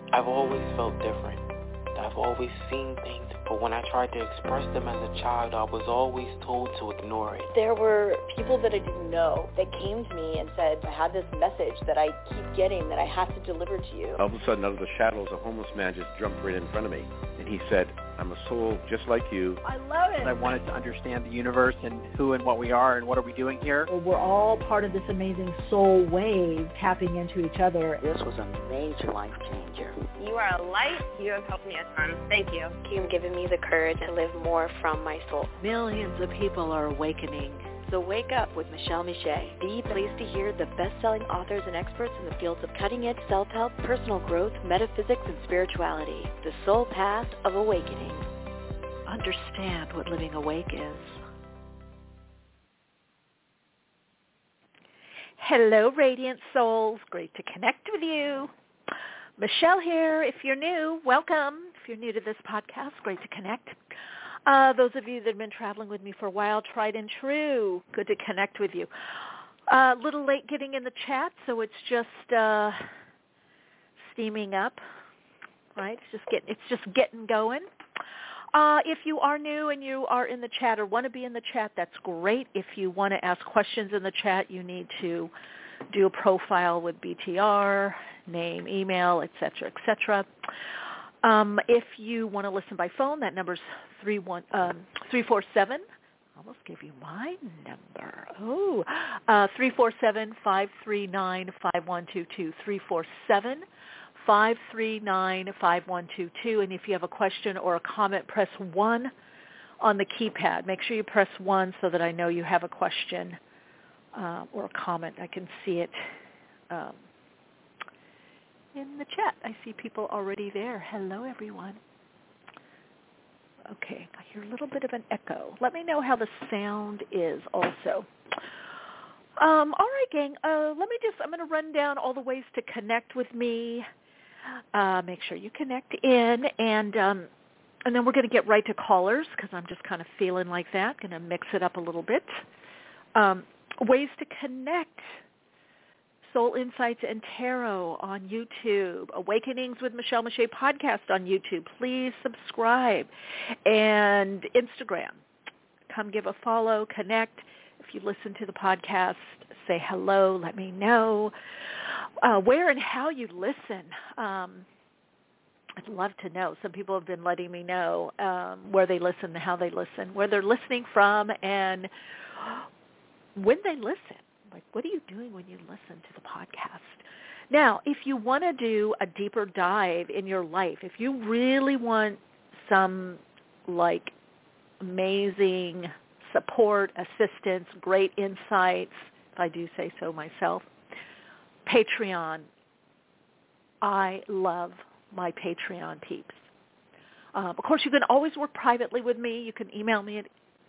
I've always felt different. I've always seen things, but when I tried to express them as a child, I was always told to ignore it. There were people that I didn't know that came to me and said, I have this message that I keep getting that I have to deliver to you. All of a sudden, out of the shadows, a homeless man just jumped right in front of me. And he said, I'm a soul just like you. I love it. I wanted to understand the universe and who and what we are and what are we doing here. We're all part of this amazing soul wave tapping into each other. This was a major life changer. You are a light. You have helped me a ton. Thank you. You've given me the courage to live more from my soul. Millions of people are awakening. So Wake Up with Michelle Miche. Be pleased to hear the best-selling authors and experts in the fields of cutting-edge self-help, personal growth, metaphysics, and spirituality. The soul path of awakening. Understand what living awake is. Hello, Radiant Souls. Great to connect with you. Michelle here. If you're new, welcome. If you're new to this podcast, great to connect. Those of you that have been traveling with me for a while, tried and true, good to connect with you. A little late getting in the chat, so it's just steaming up, right? It's just getting going. If you are new and you are in the chat or want to be in the chat, that's great. If you want to ask questions in the chat, you need to do a profile with BTR, name, email, etc., etc. If you want to listen by phone, that number's 347. Almost gave you my number. 347-539-5122. 347-539-5122. And if you have a question or a comment, press 1 on the keypad. Make sure you press 1 so that I know you have a question or a comment. I can see it in the chat. I see people already there. Hello, everyone. Okay, I hear a little bit of an echo. Let me know how the sound is also. All right, gang. I'm going to run down all the ways to connect with me. Make sure you connect in, and then we're going to get right to callers because I'm just kind of feeling like that. Going to mix it up a little bit. Ways to connect. Soul Insights and Tarot on YouTube, Awakenings with Michelle Miche podcast on YouTube. Please subscribe. And Instagram. Come give a follow, connect. If you listen to the podcast, say hello, let me know where and how you listen. I'd love to know. Some people have been letting me know where they listen, how they listen, where they're listening from, and when they listen. Like, what are you doing when you listen to the podcast? Now, if you want to do a deeper dive in your life, if you really want some, like, amazing support, assistance, great insights, if I do say so myself, Patreon. I love my Patreon peeps. Of course, you can always work privately with me. You can email me at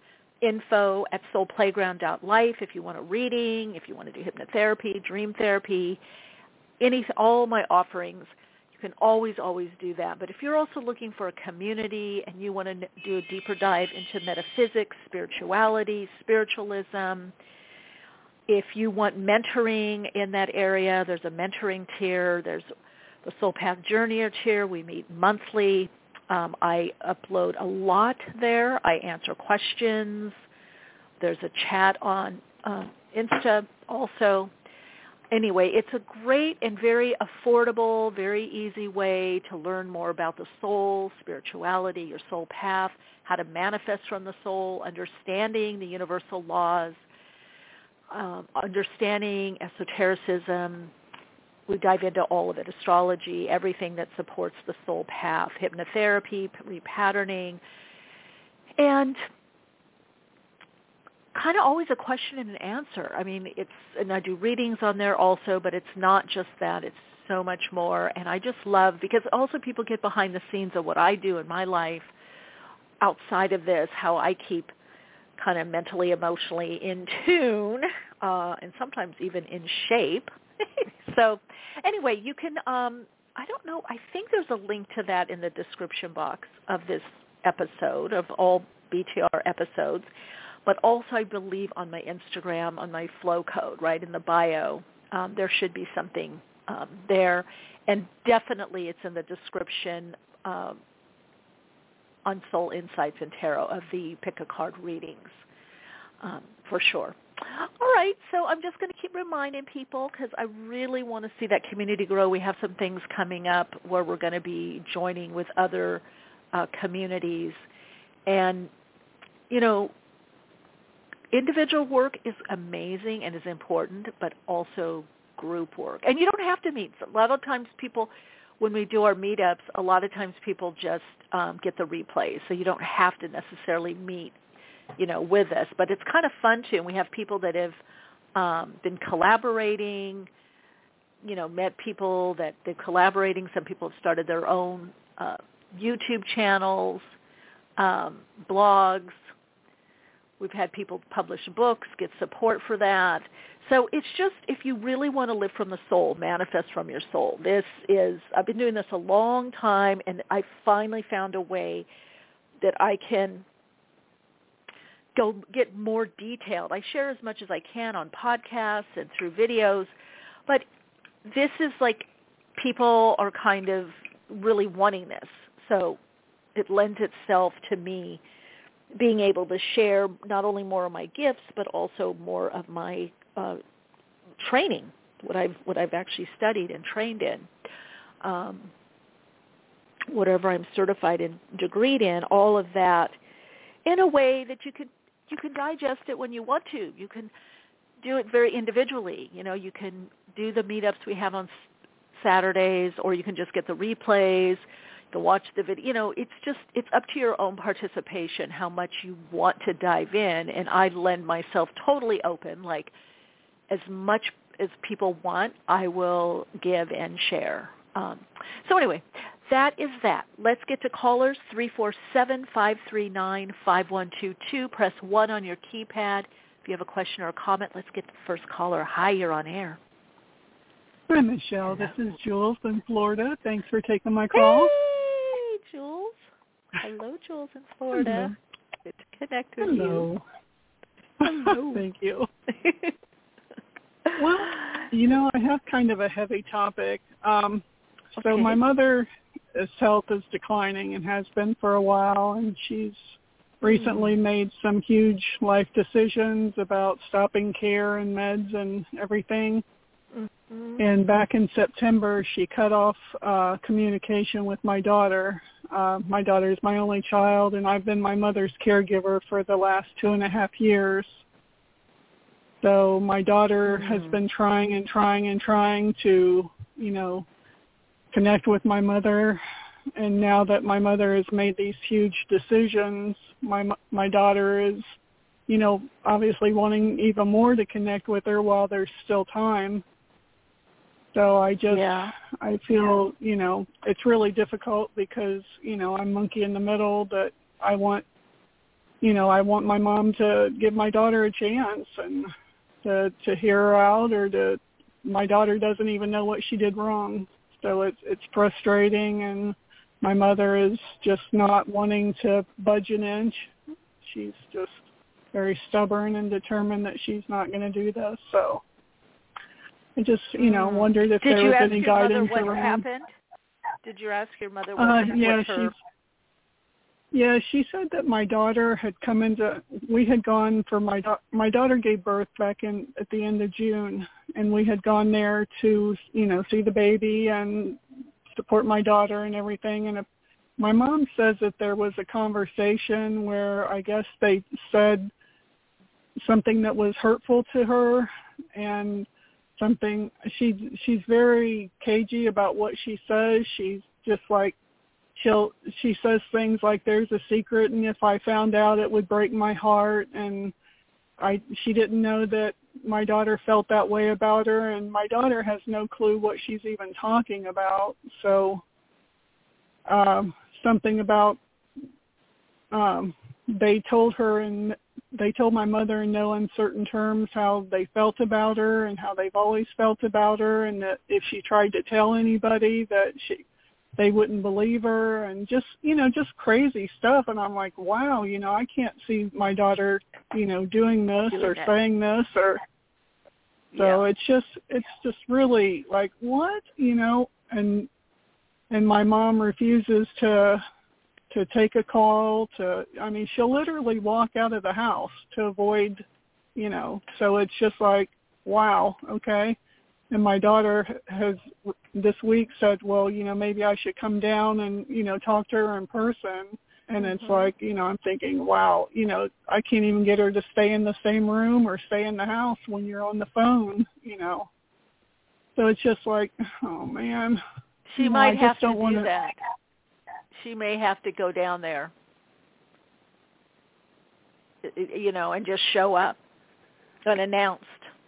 info@soulplayground.life if you want a reading, if you want to do hypnotherapy, dream therapy, all my offerings. You can always do that. But if you're also looking for a community and you want to do a deeper dive into metaphysics, spirituality, spiritualism, if you want mentoring in that area, there's a mentoring tier. There's the Soul Path Journeyer tier. We meet monthly. I upload a lot there. I answer questions. There's a chat on Insta also. Anyway, it's a great and very affordable, very easy way to learn more about the soul, spirituality, your soul path, how to manifest from the soul, understanding the universal laws, understanding esotericism. We dive into all of it, astrology, everything that supports the soul path, hypnotherapy, repatterning, and kind of always a question and an answer. I mean, and I do readings on there also, but it's not just that. It's so much more. And I just love, because also people get behind the scenes of what I do in my life outside of this, how I keep kind of mentally, emotionally in tune, and sometimes even in shape. So anyway, you can, I don't know, I think there's a link to that in the description box of this episode, of all BTR episodes, but also I believe on my Instagram, on my flow code, right, in the bio, there should be something there. And definitely it's in the description on Soul Insights and Tarot of the Pick a Card readings, for sure. All right, so I'm just going to keep reminding people because I really want to see that community grow. We have some things coming up where we're going to be joining with other communities. And, you know, individual work is amazing and is important, but also group work. And you don't have to meet. A lot of times people, when we do our meetups, a lot of times people just get the replays, so you don't have to necessarily meet, you know, with us. But it's kind of fun too. And we have people that have been collaborating, you know, met people that they're collaborating. Some people have started their own YouTube channels, blogs. We've had people publish books, get support for that. So it's just, if you really want to live from the soul, manifest from your soul. I've been doing this a long time, and I finally found a way that I can go get more detailed. I share as much as I can on podcasts and through videos, but this is like people are kind of really wanting this. So it lends itself to me being able to share not only more of my gifts, but also more of my training, what I've actually studied and trained in, whatever I'm certified and degreed in, all of that, in a way that you can digest it when you want to. You can do it very individually. You know, you can do the meetups we have on Saturdays, or you can just get the replays. To watch the video, you know, it's up to your own participation how much you want to dive in, and I lend myself totally open, like as much as people want, I will give and share. So anyway, that is that. Let's get to callers, 347-539-5122. Press 1 on your keypad. If you have a question or a comment, let's get to the first caller. Hi, you're on air. Hi, Michelle. This is Jules in Florida. Thanks for taking my call. Hey, Jules. Hello, Jules in Florida. Hello. Good to connect with you. Hello. Thank you. Well, you know, I have kind of a heavy topic. So my mother's health is declining and has been for a while, and she's recently made some huge life decisions about stopping care and meds and everything. And back in September, she cut off communication with my daughter. My daughter is my only child, and I've been my mother's caregiver for the last 2.5 years. So my daughter has been trying to, you know, connect with my mother. And now that my mother has made these huge decisions, my daughter is, you know, obviously wanting even more to connect with her while there's still time. So I feel, you know, it's really difficult because, you know, I'm monkey in the middle, but I want my mom to give my daughter a chance and to hear her out, or my daughter doesn't even know what she did wrong. So it's frustrating, and my mother is just not wanting to budge an inch. She's just very stubborn and determined that she's not going to do this. So I just, you know, wondered if there was any guidance around. Did you ask your mother what happened? Did you ask your mother what she said that my daughter had come into, we had gone for my daughter gave birth back at the end of June, and we had gone there to, you know, see the baby and support my daughter and everything. And my mom says that there was a conversation where I guess they said something that was hurtful to her, and something, she's very cagey about what she says. She's just like, she says things like there's a secret, and if I found out it would break my heart, and she didn't know that my daughter felt that way about her, and my daughter has no clue what she's even talking about. So something about they told my mother in no uncertain terms how they felt about her and how they've always felt about her, and that if she tried to tell anybody that they wouldn't believe her, and just, you know, just crazy stuff. And I'm like, wow, you know, I can't see my daughter, you know, doing this or saying this, or so it's just really like, what, you know, and my mom refuses to take a call. She'll literally walk out of the house to avoid, so it's just like, wow, okay. And my daughter has this week said, well, maybe I should come down and, talk to her in person. And it's like, I'm thinking, wow, I can't even get her to stay in the same room or stay in the house when you're on the phone, So it's just like, oh, man. She might have to do that. She may have to go down there, and just show up unannounced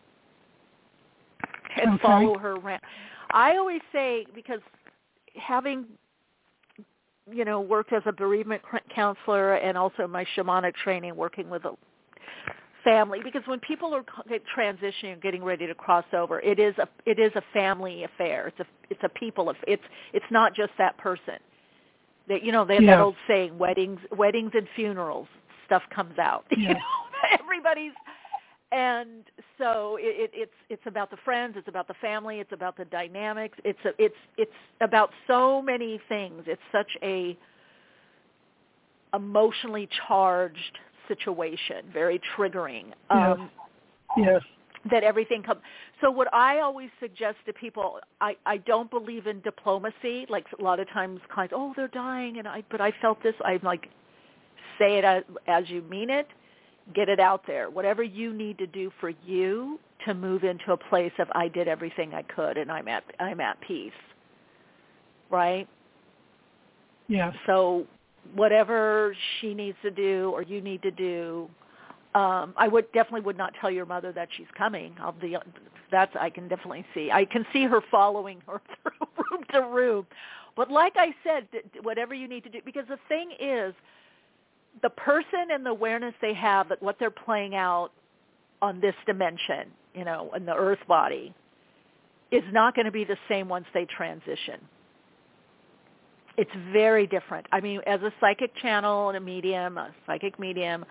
and follow her around. I always say, because having, worked as a bereavement counselor and also my shamanic training working with a family, because when people are transitioning and getting ready to cross over, it is a family affair. It's a people. It's not just that person. They have that old saying, weddings and funerals, stuff comes out. Yeah. Everybody's, and so it's about the friends, it's about the family, it's about the dynamics, it's about so many things. It's such a emotionally charged situation, very triggering. Yes. That everything comes. So what I always suggest to people, I don't believe in diplomacy. Like a lot of times clients, oh, they're dying, but I felt this. I'm like, say it as you mean it. Get it out there. Whatever you need to do for you to move into a place of I did everything I could and I'm at peace. Right? Yeah. So whatever she needs to do or you need to do, I definitely would not tell your mother that she's coming. I can definitely see. I can see her following her through room to room. But like I said, whatever you need to do, because the thing is, the person and the awareness they have that what they're playing out on this dimension, in the earth body, is not going to be the same once they transition. It's very different. I mean, as a psychic channel and a psychic medium,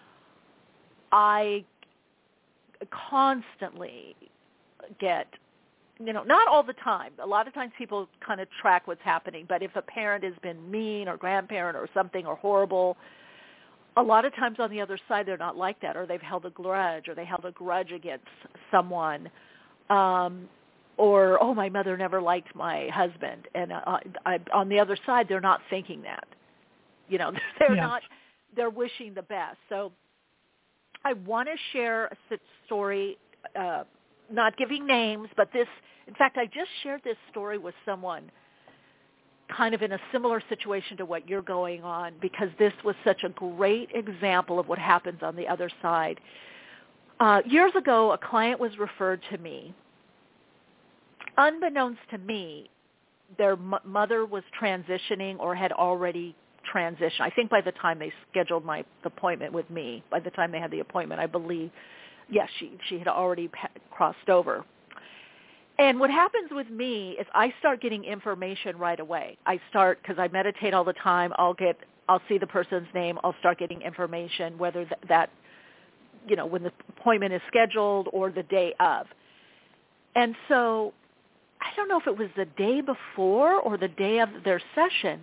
I constantly get, not all the time. A lot of times people kind of track what's happening, but if a parent has been mean or grandparent or something or horrible, a lot of times on the other side they're not like that, or they've held a grudge, or they held a grudge against someone, or, oh, my mother never liked my husband. And on the other side, they're not thinking that. They're not, they're wishing the best. So I want to share a story, not giving names, but this, in fact, I just shared this story with someone kind of in a similar situation to what you're going on, because this was such a great example of what happens on the other side. Years ago, a client was referred to me. Unbeknownst to me, their mother was transitioning or had already transitioned. I think by the time they scheduled my appointment with me, by the time they had the appointment, I believe, yes, she had already crossed over. And what happens with me is I start getting information right away. Because I meditate all the time, I'll see the person's name, I'll start getting information, whether that when the appointment is scheduled or the day of. And so I don't know if it was the day before or the day of their session,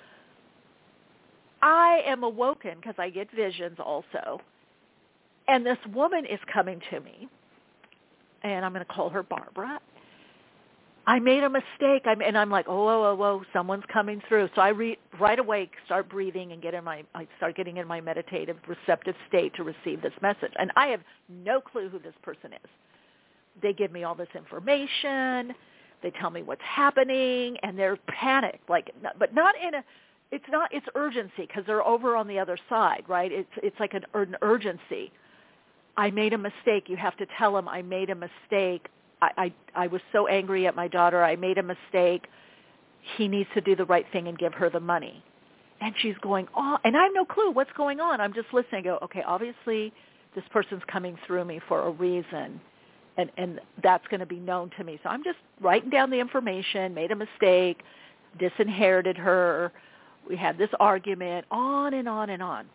I am awoken because I get visions also. And this woman is coming to me, and I'm going to call her Barbara. I made a mistake, and I'm like, whoa, someone's coming through. So I right away start breathing and I start getting in my meditative, receptive state to receive this message. And I have no clue who this person is. They give me all this information. They tell me what's happening, and they're panicked, but not in a. It's urgency because they're over on the other side, right? It's like an urgency. I made a mistake. You have to tell them I made a mistake. I was so angry at my daughter. I made a mistake. He needs to do the right thing and give her the money. And she's going, oh, and I have no clue what's going on. I'm just listening. I go, okay, obviously this person's coming through me for a reason, and that's going to be known to me. So I'm just writing down the information, made a mistake, disinherited her. We had this argument, on and on and on.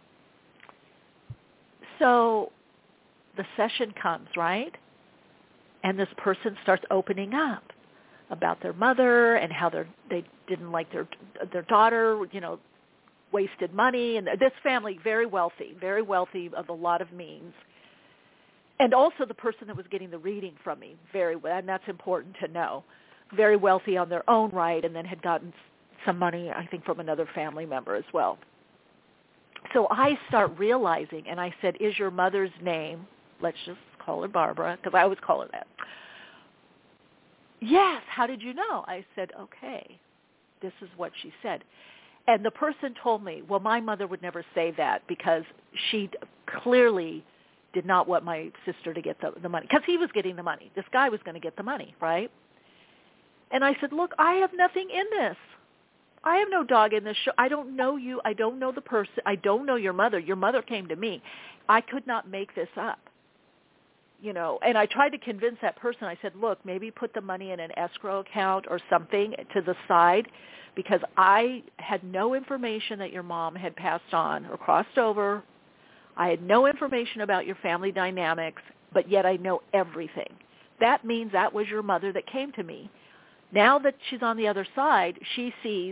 So the session comes, right? And this person starts opening up. about their mother and how they didn't like their daughter, wasted money. And this family, very wealthy of a lot of means. And also the person that was getting the reading from me, and that's important to know, very wealthy on their own right, and then had gotten some money, I think, from another family member as well. So I start realizing, and I said, is your mother's name, let's just call her Barbara, because I always call her that. Yes, how did you know? I said, okay, this is what she said. And the person told me, well, my mother would never say that because she clearly did not want my sister to get the money, because he was getting the money. This guy was going to get the money, right? And I said, look, I have nothing in this. I have no dog in this show. I don't know you. I don't know the person. I don't know your mother. Your mother came to me. I could not make this up. And I tried to convince that person. I said, look, maybe put the money in an escrow account or something to the side, because I had no information that your mom had passed on or crossed over. I had no information about your family dynamics, but yet I know everything. That means that was your mother that came to me. Now that she's on the other side, she sees,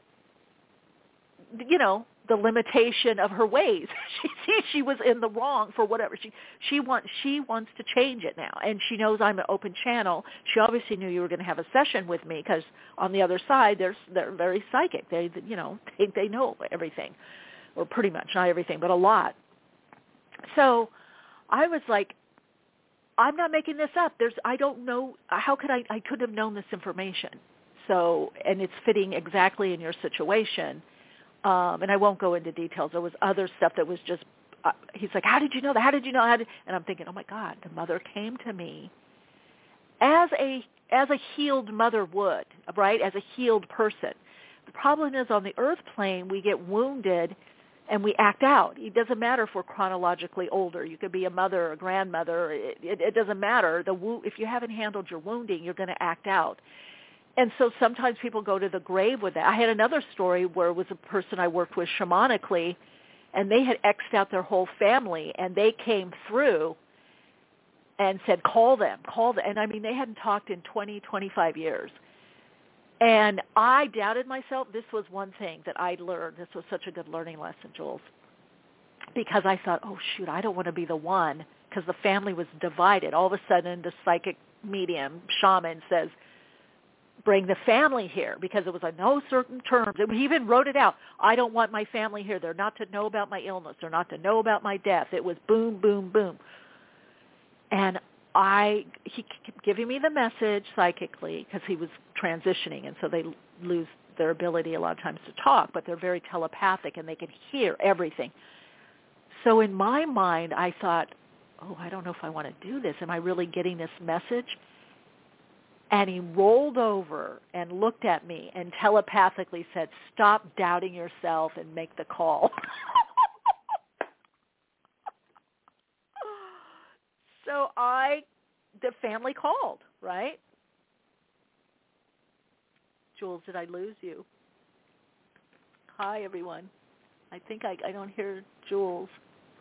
the limitation of her ways. She sees she was in the wrong for whatever. She wants to change it now, and she knows I'm an open channel. She obviously knew you were going to have a session with me, because on the other side, they're very psychic. They know everything, or pretty much, not everything, but a lot. So I was like, I'm not making this up. I don't know. How could I could have known this information. So, and it's fitting exactly in your situation. And I won't go into details. There was other stuff that was just, he's like, how did you know that? How did you know? And I'm thinking, oh my God, the mother came to me as a healed mother would, right? As a healed person. The problem is on the earth plane, we get wounded and we act out. It doesn't matter if we're chronologically older. You could be a mother or a grandmother. It doesn't matter. If you haven't handled your wounding, you're going to act out. And so sometimes people go to the grave with that. I had another story where it was a person I worked with shamanically, and they had X'd out their whole family, and they came through and said, call them. And I mean, they hadn't talked in 20, 25 years. And I doubted myself. This was one thing that I learned. This was such a good learning lesson, Jules, because I thought, oh, shoot, I don't want to be the one, because the family was divided. All of a sudden, the psychic medium, shaman, says, bring the family here, because it was on no certain terms. And he even wrote it out. I don't want my family here. They're not to know about my illness. They're not to know about my death. It was boom, boom, boom. And he kept giving me the message psychically, because he was transitioning, and so they lose their ability a lot of times to talk, but they're very telepathic, and they can hear everything. So in my mind, I thought, oh, I don't know if I want to do this. Am I really getting this message? And he rolled over and looked at me and telepathically said, stop doubting yourself and make the call. So the family called, right? Jules, did I lose you? Hi, everyone. I think I don't hear Jules.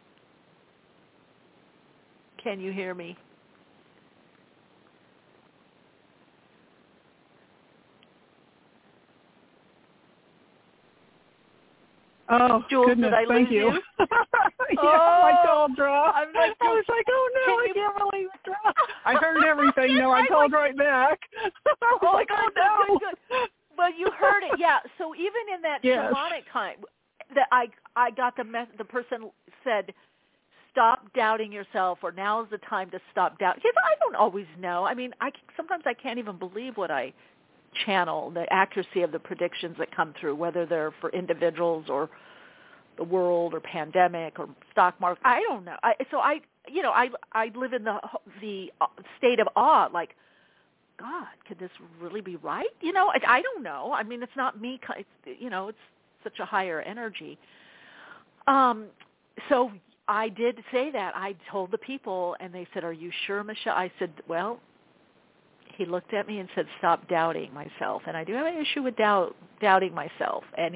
Can you hear me? Oh, Jules, goodness, did I thank lose you? My call dropped. I'm like, I was like, oh no, I can't believe it dropped. I heard everything. No, I called right back. I was like, oh no. Good. Well, you heard it, yeah. So even in that shamanic time, that I got the person said, stop doubting yourself, or now's the time to stop doubting. Because I don't always know. I mean, sometimes I can't even believe what I channel, the accuracy of the predictions that come through, whether they're for individuals or the world or pandemic or stock market. I don't know. I live in the state of awe, like, God, could this really be right? I don't know. I mean, it's not me. It's such a higher energy. So I did say that. I told the people, and they said, are you sure, Michelle? I said, well, he looked at me and said, stop doubting myself. And I do have an issue with doubting myself. And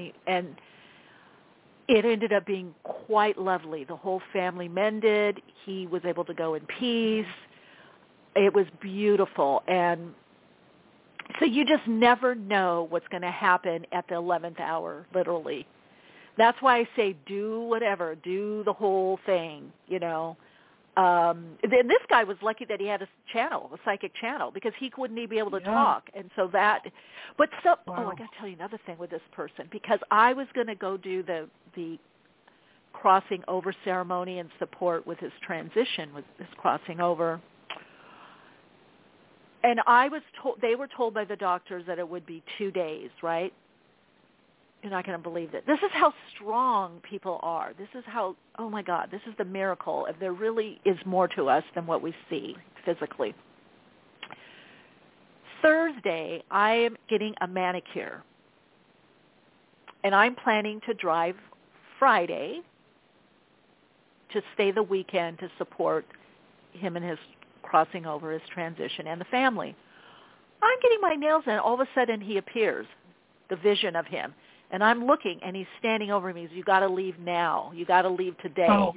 it ended up being quite lovely. The whole family mended. He was able to go in peace. It was beautiful. And So you just never know what's going to happen at the 11th hour, literally. That's why I say do whatever, do the whole thing, you know. Then this guy was lucky that he had a channel, a psychic channel, because he wouldn't even be able to talk. And so that, but so, I got to tell you another thing with this person, because I was going to go do the crossing over ceremony and support with his transition, with his crossing over. And I was told, they were told by the doctors that it would be 2 days, right? You're not going to believe it. This is how strong people are. This is how, oh my God, this is the miracle. If there really is more to us than what we see physically. Thursday, I am getting a manicure. And I'm planning to drive Friday to stay the weekend to support him and his crossing over, his transition, and the family. I'm getting my nails done. All of a sudden, he appears, the vision of him. And I'm looking, and he's standing over me. He says, you got to leave now. You got to leave today. Oh,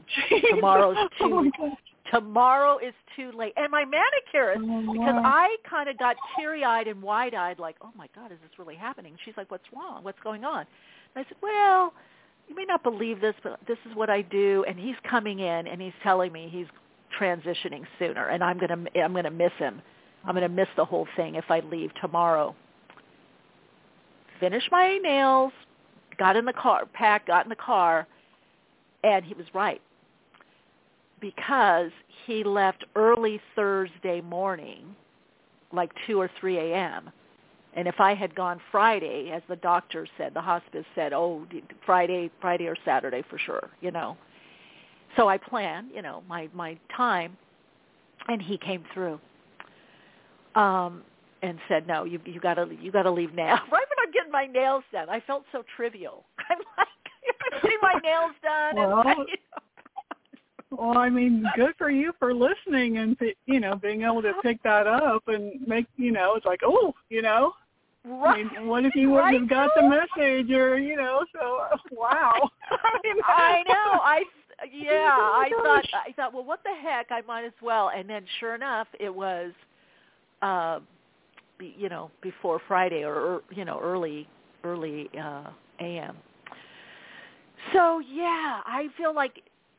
Tomorrow is too late. And my manicurist, because I kind of got teary-eyed and wide-eyed, like, oh, my God, is this really happening? She's like, what's wrong? What's going on? And I said, well, you may not believe this, but this is what I do. And he's coming in, and he's telling me he's transitioning sooner, and I'm gonna miss him. I'm gonna miss the whole thing if I leave tomorrow. Finished my nails, got in the car, and he was right, because he left early Thursday morning, like 2 or 3 a.m. And if I had gone Friday, as the doctor said, the hospice said, oh, Friday or Saturday for sure, you know. So I planned, you know, my time, and he came through, and said, "No, you gotta leave now." Right when I'm getting my nails done, I felt so trivial. I'm like, I'm getting my nails done. Well, I mean, good for you for listening and you know being able to pick that up and make it's like Right. I mean, what if you wouldn't have got the message or so wow. I know. I thought, well, what the heck? I might as well. And then, sure enough, it was, before Friday or early a.m. So yeah, I feel like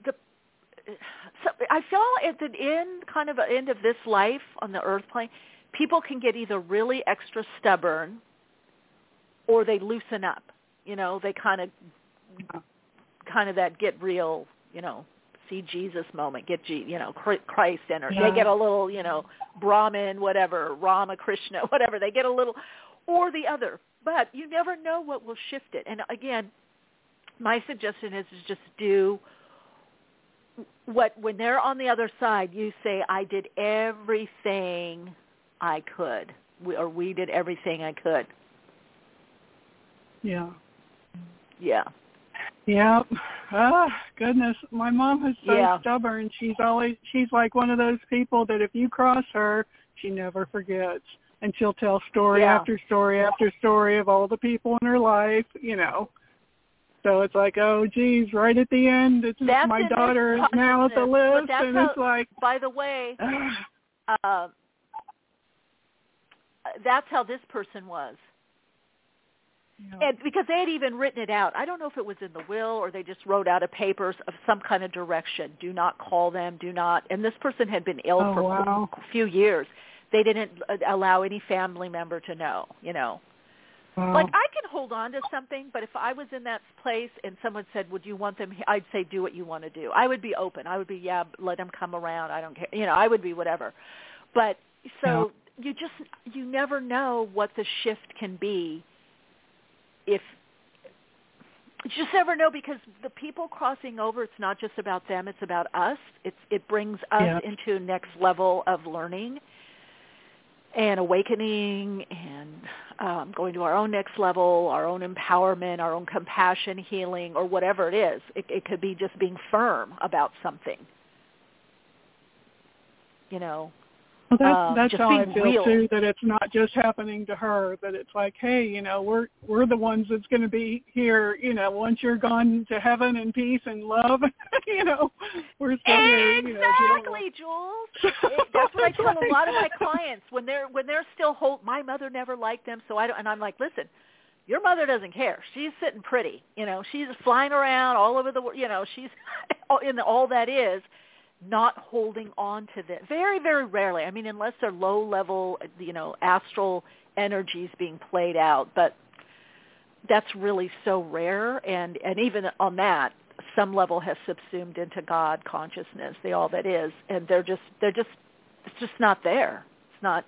I feel at the end of this life on the earth plane, people can get either really extra stubborn or they loosen up. They kind of that get real, see Jesus moment, get Christ energy. Yeah. They get a little, Brahmin, whatever, Rama, Krishna, whatever. They get a little, or the other. But you never know what will shift it. And again, my suggestion is just do when they're on the other side, you say, I did everything I could, or we did everything I could. Yeah. Yeah. Yeah. Goodness. My mom is so stubborn. She's like one of those people that if you cross her, she never forgets. And she'll tell story after story after story of all the people in her life, So it's like, oh, geez, right at the end, it's my daughter is now at the list, and it's like... By the way, that's how this person was. Yeah. And because they had even written it out. I don't know if it was in the will or they just wrote out a paper of some kind of direction. Do not call them, do not. And this person had been ill for a few years. They didn't allow any family member to know, Wow. Like, I can hold on to something, but if I was in that place and someone said, would you want them, I'd say, do what you want to do. I would be open. I would be, let them come around. I don't care. I would be whatever. But so you never know what the shift can be. If you just never know, because the people crossing over, it's not just about them. It's about us. It brings us into next level of learning and awakening and going to our own next level, our own empowerment, our own compassion, healing, or whatever it is. It could be just being firm about something, Well, Well, that's just how being I feel real. too. That it's not just happening to her. That it's like, hey, we're the ones that's going to be here. Once you're gone to heaven and peace and love, we're still here. Exactly, Jules. That's what I tell a lot of my clients when they're still my mother never liked them, so I don't. And I'm like, listen, your mother doesn't care. She's sitting pretty. She's flying around all over the world. She's in all that is. Not holding on to this. Very, very rarely. I mean, unless they're low-level, astral energies being played out. But that's really so rare. And even on that, some level has subsumed into God consciousness, the all that is. And it's just not there. It's not,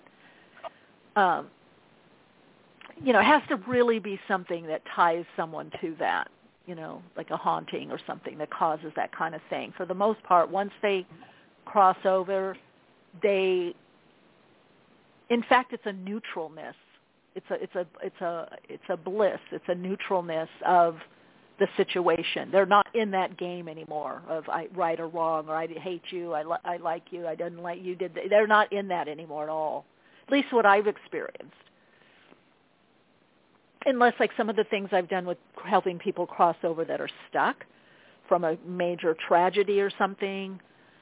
it has to really be something that ties someone to that. Like a haunting or something that causes that kind of thing. For the most part, once they cross over, in fact, it's a neutralness. It's a bliss. It's a neutralness of the situation. They're not in that game anymore of right or wrong, or I hate you, I like you, I didn't like you. They're not in that anymore at all. At least what I've experienced. Unless like some of the things I've done with helping people cross over that are stuck from a major tragedy or something,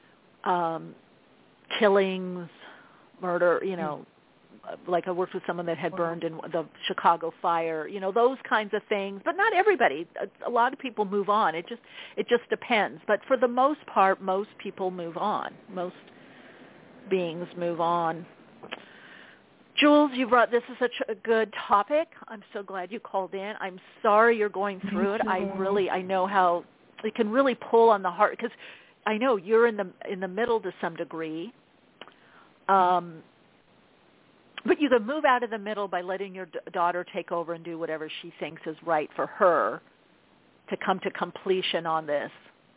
killings, murder, like I worked with someone that had burned in the Chicago fire, those kinds of things. But not everybody. A lot of people move on. It just depends. But for the most part, most people move on. Most beings move on. Jules, this is such a good topic. I'm so glad you called in. I'm sorry you're going through it. I know how it can really pull on the heart because I know you're in the middle to some degree. But you can move out of the middle by letting your daughter take over and do whatever she thinks is right for her to come to completion on this.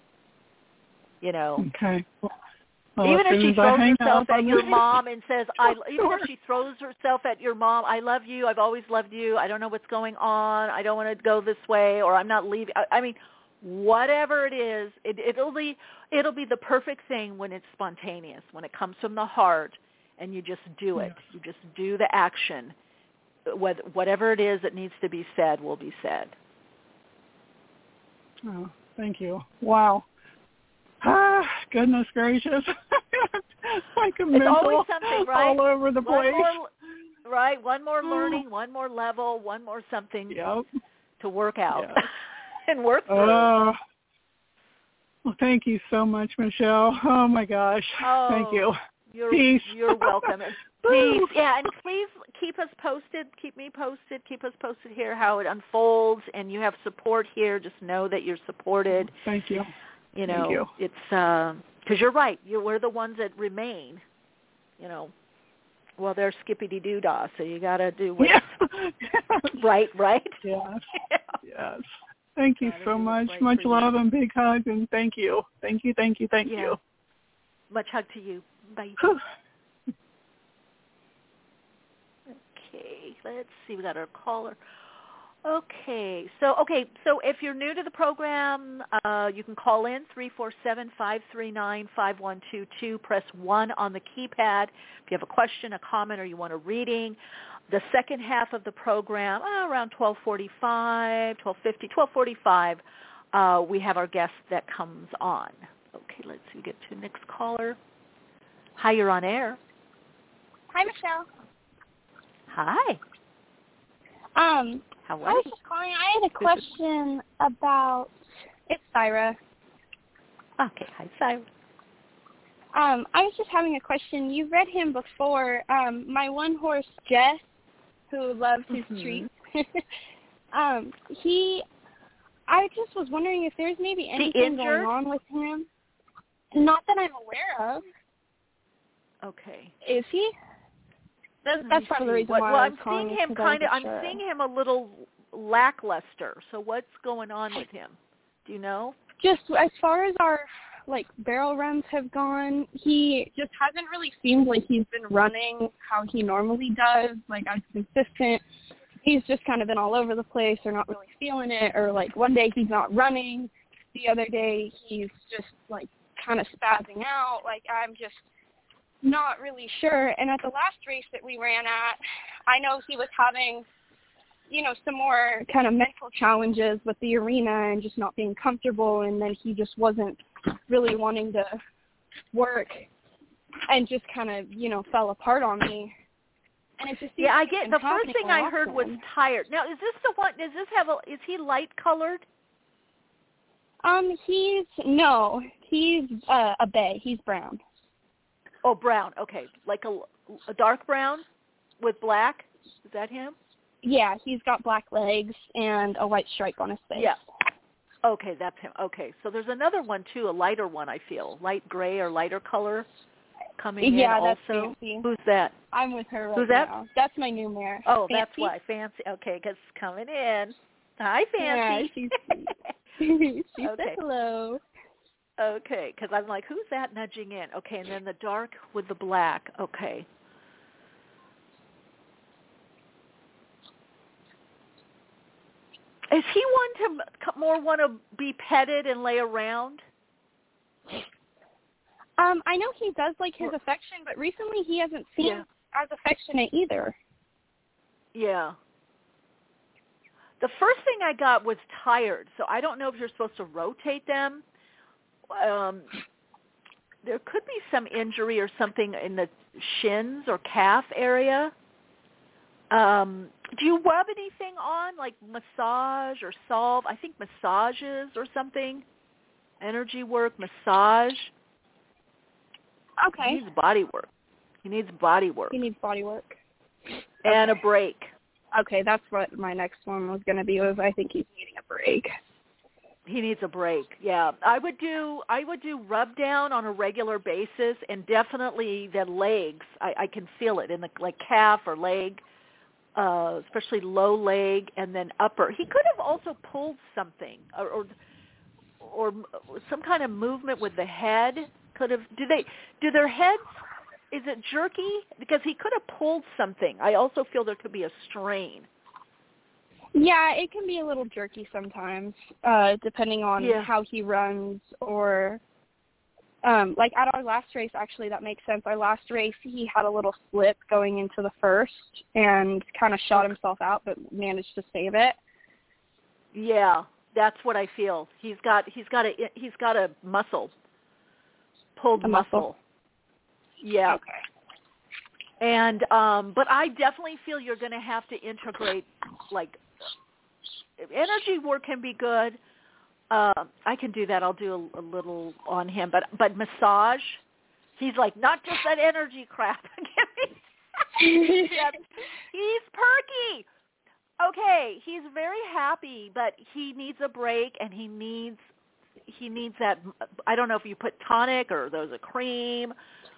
Okay. Even if she throws herself at your mom and says, even if she throws herself at your mom, I love you, I've always loved you, I don't know what's going on, I don't want to go this way, or I'm not leaving. I mean, whatever it is, it'll be the perfect thing when it's spontaneous, when it comes from the heart, and you just do it. You just do the action. Whatever it is that needs to be said will be said. Oh, thank you. Wow. Goodness gracious. Like a mental, always something, right? All over the place. One more learning, one more level, one more something to work out and work through. Well, thank you so much, Michelle. Oh, my gosh. Thank you. Peace. You're welcome. Peace. Yeah, and please keep us posted. Keep me posted. Keep us posted here how it unfolds. And you have support here. Just know that you're supported. Thank you. Thank you. It's because you're right. We're the ones that remain. Well, they're skippity-doo-dah, so you got to do what's right. Yes. Yes. Thank you so much. Much love and big hug, and thank you. Thank you. Much hug to you. Bye. Okay, let's see. We got our caller. Okay, so if you're new to the program, you can call in 347-539-5122. Press 1 on the keypad if you have a question, a comment, or you want a reading. The second half of the program, around 12:45, 12:50, 12:45, we have our guest that comes on. Okay, let's see. Get to next caller. Hi, you're on air. Hi, Michelle. Hi. I was just calling. I had a question about. It's Syra. Okay, hi, Syra. I was just having a question. You've read him before. My one horse, Jess, who loves his treats. I just was wondering if there's maybe anything going on with him. Not that I'm aware of. Okay. Is he? That's part of the reason why I was calling. I'm seeing him a little lackluster. So what's going on with him? Do you know? Just as far as our barrel runs have gone, he just hasn't really seemed like he's been running how he normally does, as consistent. He's just kind of been all over the place or not really feeling it, or one day he's not running, the other day he's just kind of spazzing out. not really sure. And at the last race that we ran at, I know he was having, some more kind of mental challenges with the arena and just not being comfortable, and then he just wasn't really wanting to work and just kind of, fell apart on me. And it just I get the first thing I heard was tired. Now, is this the one? Is he light colored? He's a bay. He's brown. Oh, brown. Okay, like a dark brown with black. Is that him? Yeah, he's got black legs and a white stripe on his face. Yeah. Okay, that's him. Okay, so there's another one too, a lighter one. I feel light gray or lighter color coming in also. Yeah, that's Fancy. Who's that? I'm with her right Who's that? now. That's my new mare. Oh, Fancy. That's why. Fancy. Okay, because coming in. Hi, Fancy. Yeah, she okay. said hello. Okay, because I'm like, who's that nudging in? Okay, and then the dark with the black. Okay. Is he one to more want to be petted and lay around? I know he does like his affection, but recently he hasn't seemed as affectionate either. Yeah. The first thing I got was tired, so I don't know if you're supposed to rotate them. There could be some injury or something in the shins or calf area. Do you rub anything on, like massage or salve? I think massages or something. Energy work, massage. Okay. He needs body work. He needs body work. And a break. Okay, that's what my next one was going to be. I think he's needing a break. He needs a break. Yeah, I would do rub down on a regular basis, and definitely the legs. I can feel it in the calf or leg, especially low leg, and then upper. He could have also pulled something or some kind of movement with the head. Could have. Do their heads? Is it jerky? Because he could have pulled something. I also feel there could be a strain. Yeah, it can be a little jerky sometimes, depending on how he runs or, like at our last race, actually, that makes sense. Our last race, he had a little slip going into the first and kind of shot himself out, but managed to save it. Yeah, that's what I feel. He's got a muscle, pulled muscle. Yeah. Okay. And but I definitely feel you're going to have to integrate, like, energy work can be good. I can do that. I'll do a little on him, but massage. He's like, not just that energy crap. He's perky. Okay, he's very happy, but he needs a break, and he needs that. I don't know if you put tonic or there's a cream.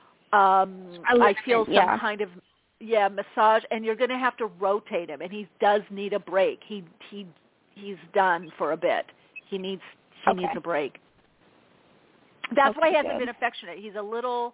I feel some kind of massage, and you're going to have to rotate him, and he does need a break. He's done for a bit. He needs a break. That's why he hasn't been affectionate. He's a little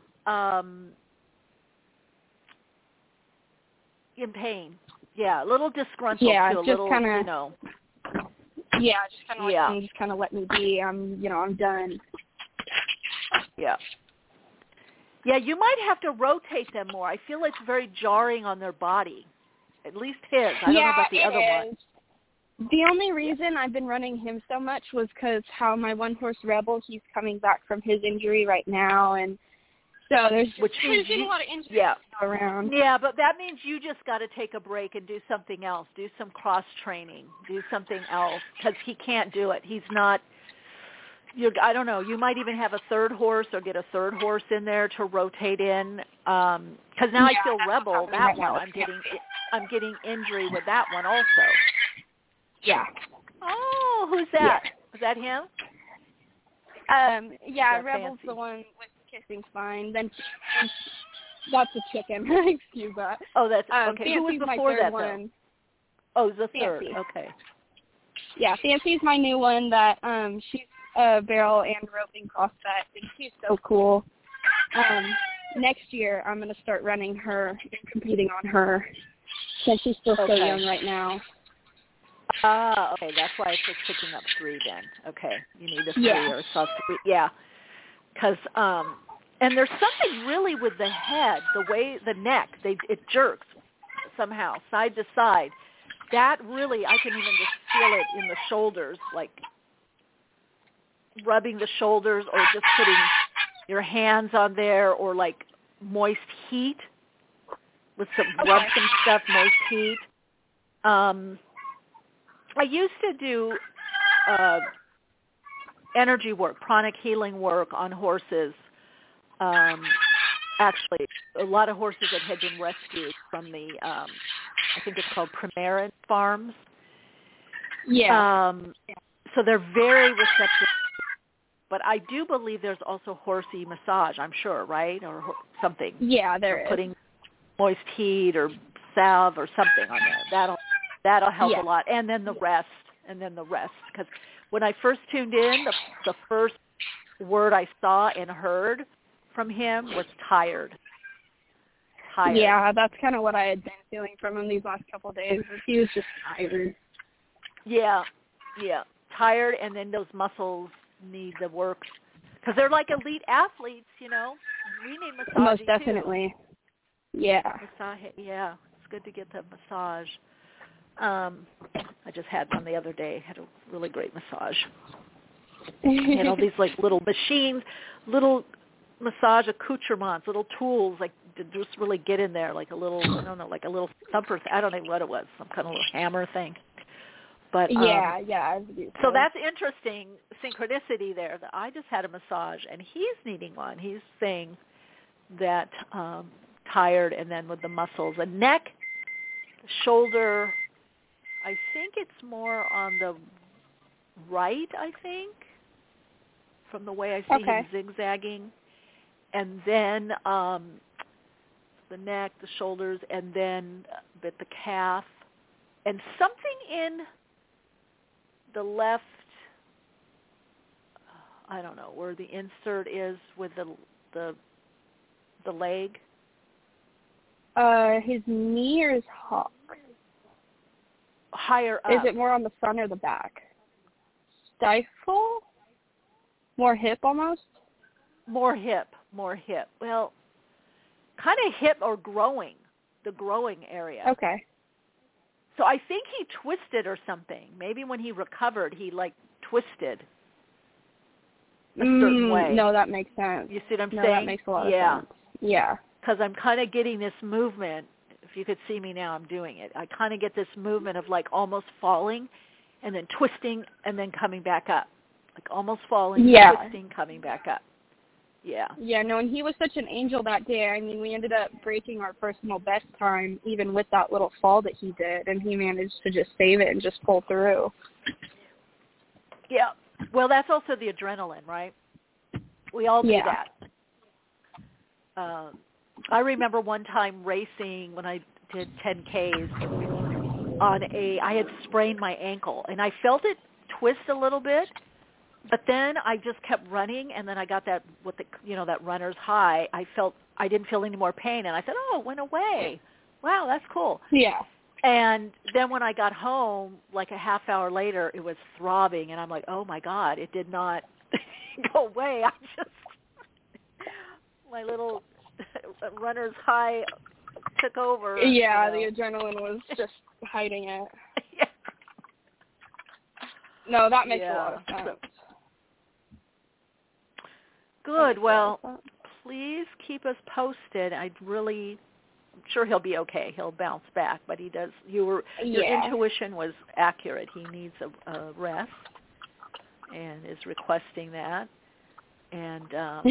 in pain. Yeah, a little disgruntled too. A little, kinda, Yeah, just kind of let me be. I'm done. Yeah. Yeah, you might have to rotate them more. I feel it's very jarring on their body. At least his. I don't know about the other one. The only reason I've been running him so much was because how my one-horse Rebel, he's coming back from his injury right now, and so there's been a lot of injuries around. Yeah, but that means you just got to take a break and do something else. Do some cross-training. Do something else, because he can't do it. He's not... I don't know. You might even have a third horse or get a third horse in there to rotate in. Because now I feel Rebel. That one, I'm getting injury with that one also. Yeah. Oh, who's that? Yeah. Was that him? Rebel's the one with the kissing spine. Then that's a chicken. Excuse that. Oh, that's okay. Fancy's Who was before that one? Oh, it was the third. Fancy. Okay. Yeah, Fancy's my new one. That she's barrel and roping crossfit, and she's so cool. Next year, I'm going to start running her and competing on her since she's still so young right now. Okay, that's why it's just picking up 3 then. Okay, you need a 3 or a soft 3. Yeah, because And there's something really with the head, the way the neck, it jerks somehow side to side. That really, I can even just feel it in the shoulders, like rubbing the shoulders or just putting your hands on there, or like moist heat with rub some stuff, moist heat. I used to do energy work, pranic healing work on horses. Actually, a lot of horses that had been rescued from the, I think it's called Primarin Farms. Yeah. So they're very receptive. But I do believe there's also horsey massage, I'm sure, right? Or something. Yeah, there is. Putting moist heat or salve or something on there. That'll help a lot. And then the rest. Because when I first tuned in, the first word I saw and heard from him was tired. Yeah, that's kind of what I had been feeling from him these last couple of days. He was just tired. Yeah, tired, and then those muscles need the work, because they're like elite athletes, you know. We need massage. Most definitely. Too. Yeah. Yeah, it's good to get the massage. I just had one the other day. Had a really great massage. Had all these like little machines, little massage accoutrements, little tools, like to just really get in there, like a little, I don't know, like a little thumper. I don't know what it was, some kind of little hammer thing. But yeah. So that's interesting synchronicity there. That I just had a massage, and he's needing one. He's saying that tired, and then with the muscles, the neck, shoulder. I think it's more on the right. I think from the way I see him zigzagging, and then the neck, the shoulders, and then a bit the calf, and something in the left, I don't know, where the insert is with the leg. His knee or his hock? Higher up. Is it more on the front or the back? Stifle? More hip almost? More hip. Well, kind of hip or growing, the growing area. Okay. So I think he twisted or something. Maybe when he recovered, he like twisted a certain way. No, that makes sense. You see what I'm saying? That makes a lot of sense. Yeah. Because I'm kind of getting this movement. If you could see me now, I'm doing it. I kind of get this movement of like almost falling and then twisting and then coming back up. Like almost falling, twisting, coming back up. Yeah. Yeah, no, and he was such an angel that day. I mean, we ended up breaking our personal best time even with that little fall that he did, and he managed to just save it and just pull through. Yeah. Well, that's also the adrenaline, right? We all do that. I remember one time racing when I did 10Ks I had sprained my ankle, and I felt it twist a little bit. But then I just kept running, and then I got that that runner's high. I didn't feel any more pain, and I said, "Oh, it went away. Wow, that's cool." Yeah. And then when I got home, like a half hour later, it was throbbing, and I'm like, "Oh my God, it did not go away." I just my little runner's high took over. Yeah, the adrenaline was just hiding it. Yeah. No, that makes a lot of sense. Good. Well, please keep us posted. I'm sure he'll be okay. He'll bounce back, but he does. Your intuition was accurate. He needs a rest and is requesting that. And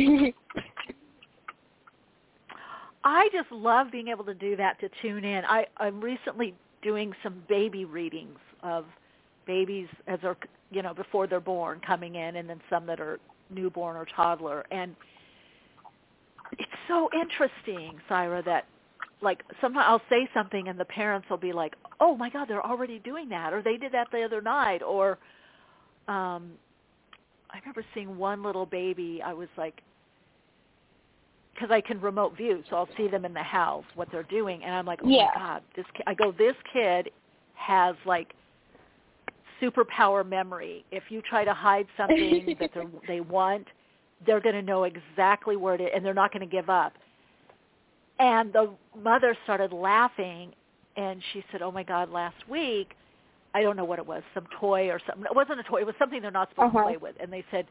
I just love being able to do that, to tune in. I'm recently doing some baby readings of babies as they're, before they're born, coming in, and then some that are newborn or toddler. And it's so interesting, Syra, that like sometimes I'll say something and the parents will be like, "Oh my God, they're already doing that," or "They did that the other night," or I remember seeing one little baby. I was like, because I can remote view, so I'll see them in the house, what they're doing, and I'm like, "Oh my God, this kid has like superpower memory. If you try to hide something that they want, they're going to know exactly where it is, and they're not going to give up. And the mother started laughing, and she said, oh, my God, last week, I don't know what it was, some toy or something. It wasn't a toy. It was something they're not supposed to play with. And they said,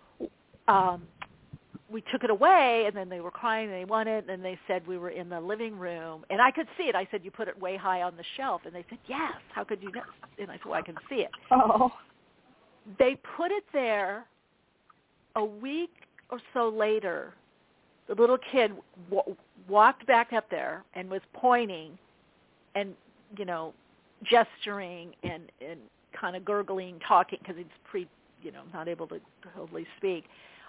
we took it away, and then they were crying, and they wanted it, and they said we were in the living room. And I could see it. I said, you put it way high on the shelf. And they said, yes, how could you know? And I said, well, I can see it. Oh. They put it there. A week or so later, the little kid walked back up there and was pointing and, gesturing and kind of gurgling, talking, because he's not able to totally speak,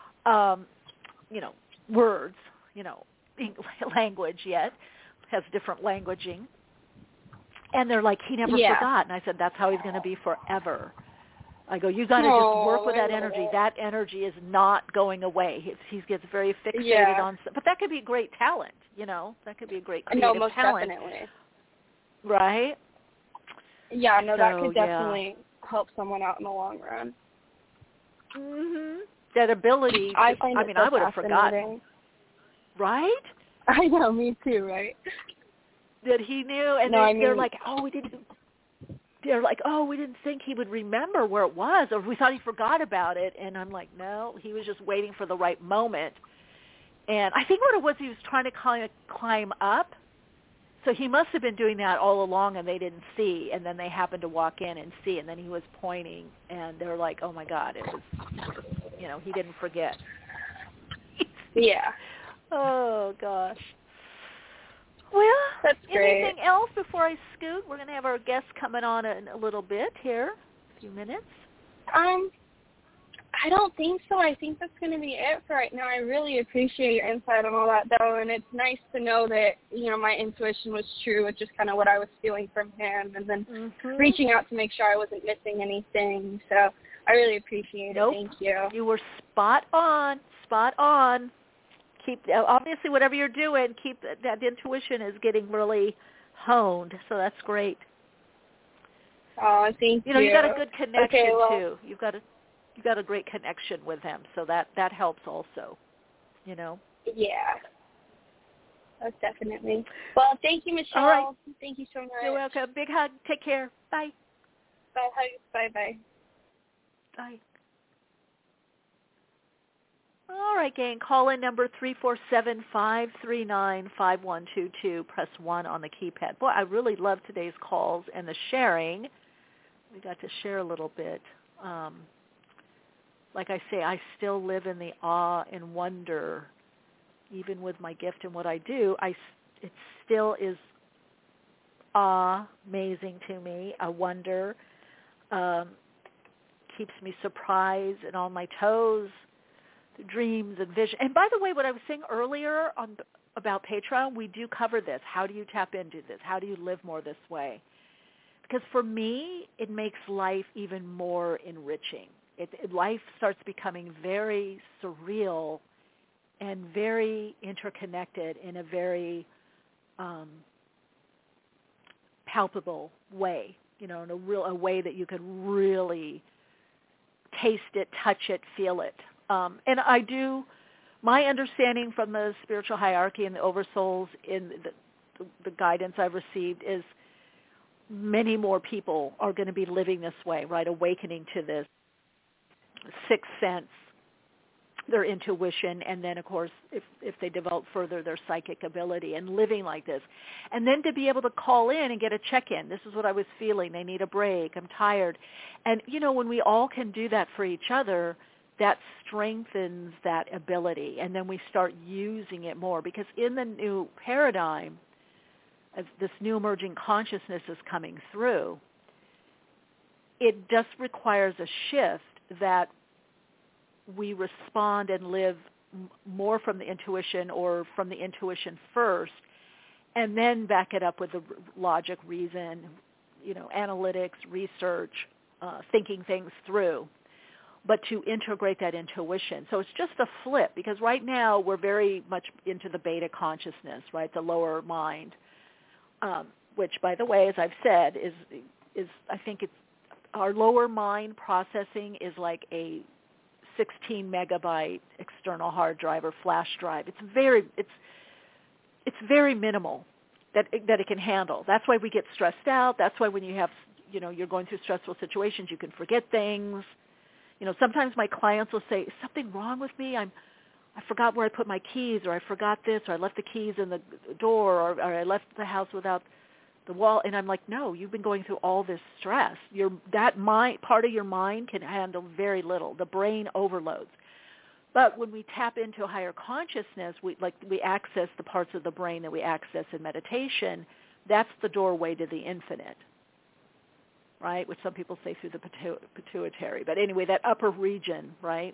words, language yet, has different languaging. And they're like, he never forgot. And I said, that's how he's going to be forever. I go, you got to just work with that energy. That energy is not going away. He gets very fixated on stuff. But that could be great talent, That could be a great creative most talent. Definitely. Right? Yeah, no, that could definitely help someone out in the long run. Mhm. That ability. I would have forgotten. Right? I know, me too, right? That he knew, and they're like, oh, we didn't. They're like, oh, we didn't think he would remember where it was, or we thought he forgot about it. And I'm like, no, he was just waiting for the right moment. And I think what it was, he was trying to climb up. So he must have been doing that all along, and they didn't see. And then they happened to walk in and see, and then he was pointing, and they're like, oh, my God, it was, he didn't forget. Yeah. Oh, gosh. Well, that's great. Anything else before I scoot? We're going to have our guest coming on in a little bit here, a few minutes. I don't think so. I think that's going to be it for right now. I really appreciate your insight on all that, though, and it's nice to know that, my intuition was true with just kind of what I was feeling from him, and then reaching out to make sure I wasn't missing anything. So I really appreciate it. Thank you. You were spot on. Obviously, whatever you're doing, keep that intuition is getting really honed. So that's great. Oh, thank you. You got a good connection too. You've got a great connection with him, so that helps also. Yeah. That's definitely. Well, thank you, Michelle. All right. Thank you so much. You're welcome. Big hug. Take care. Bye. Bye. Bye. Bye. All right, gang. Call in number 347-539-5122. Press 1 on the keypad. Boy, I really love today's calls and the sharing. We got to share a little bit. Like I say, I still live in the awe and wonder, even with my gift and what I do. It still is amazing to me. I wonder. Keeps me surprised and on my toes. Dreams and vision. And by the way, what I was saying earlier about Patreon, we do cover this. How do you tap into this? How do you live more this way? Because for me, it makes life even more enriching. Life starts becoming very surreal and very interconnected in a very palpable way, in a way that you could really taste it, touch it, feel it. And I do, my understanding from the spiritual hierarchy and the oversouls in the guidance I've received is many more people are going to be living this way, right, awakening to this sixth sense, their intuition, and then, of course, if they develop further, their psychic ability and living like this. And then to be able to call in and get a check-in. This is what I was feeling. They need a break. I'm tired. And, when we all can do that for each other, that strengthens that ability, and then we start using it more. Because in the new paradigm, as this new emerging consciousness is coming through, it just requires a shift that we respond and live more from the intuition, or from the intuition first, and then back it up with the logic, reason, analytics, research, thinking things through, but to integrate that intuition. So it's just a flip, because right now we're very much into the beta consciousness, right, the lower mind, which, by the way, as I've said, is I think it's our lower mind processing is like a 16 megabyte external hard drive or flash drive. It's very minimal that it can handle. That's why we get stressed out. That's why when you have, you're going through stressful situations, you can forget things. Sometimes my clients will say, is something wrong with me? I forgot where I put my keys, or I forgot this, or I left the keys in the door, or I left the house without the wall. And I'm like, no, you've been going through all this stress. Part of your mind can handle very little. The brain overloads. But when we tap into a higher consciousness, we access the parts of the brain that we access in meditation. That's the doorway to the infinite, right? Which some people say through the pituitary. But anyway, that upper region, right?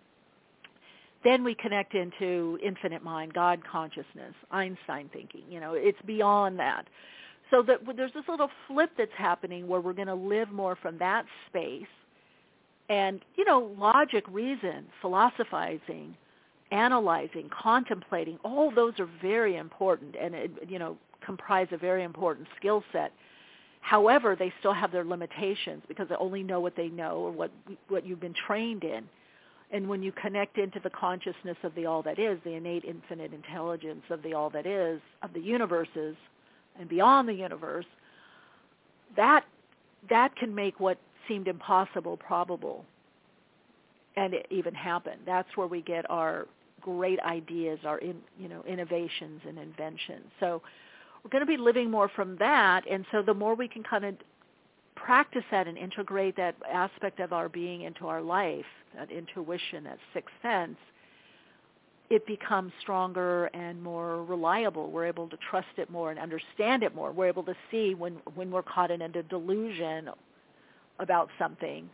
Then we connect into infinite mind, God consciousness, Einstein thinking. It's beyond that. So there's this little flip that's happening where we're going to live more from that space. And, logic, reason, philosophizing, analyzing, contemplating, all those are very important and, comprise a very important skill set. However, they still have their limitations because they only know what they know or what you've been trained in. And when you connect into the consciousness of the all that is, the innate infinite intelligence of the all that is, of the universes and beyond the universe, that can make what seemed impossible probable and it even happen. That's where we get our great ideas, our innovations and inventions. So we're going to be living more from that, and so the more we can kind of practice that and integrate that aspect of our being into our life, that intuition, that sixth sense, it becomes stronger and more reliable. We're able to trust it more and understand it more. We're able to see when we're caught in a delusion about something,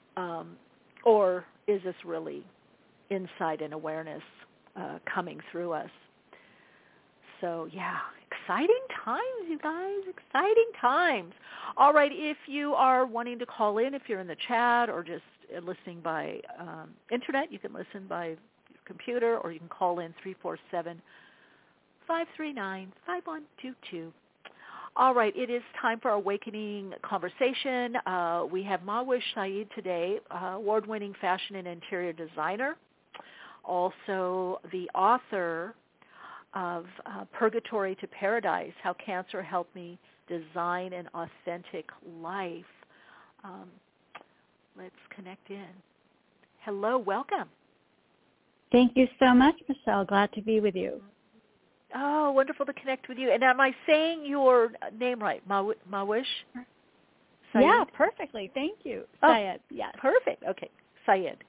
or is this really insight and awareness coming through us? So, yeah, exciting times, you guys, exciting times. All right, if you are wanting to call in, if you're in the chat or just listening by internet, you can listen by your computer or you can call in 347-539-5122. All right, it is time for our Awakening Conversation. We have Mawish Saeed today, award-winning fashion and interior designer, also the author of Purgatory to Paradise, How Cancer Helped Me Design an Authentic Life. Let's connect in. Hello, welcome. Thank you so much, Michelle. Glad to be with you. Oh, wonderful to connect with you. And am I saying your name right, Mawish? Syed? Yeah, perfectly. Thank you. Oh, Syed, yes. Perfect. Okay, Syed.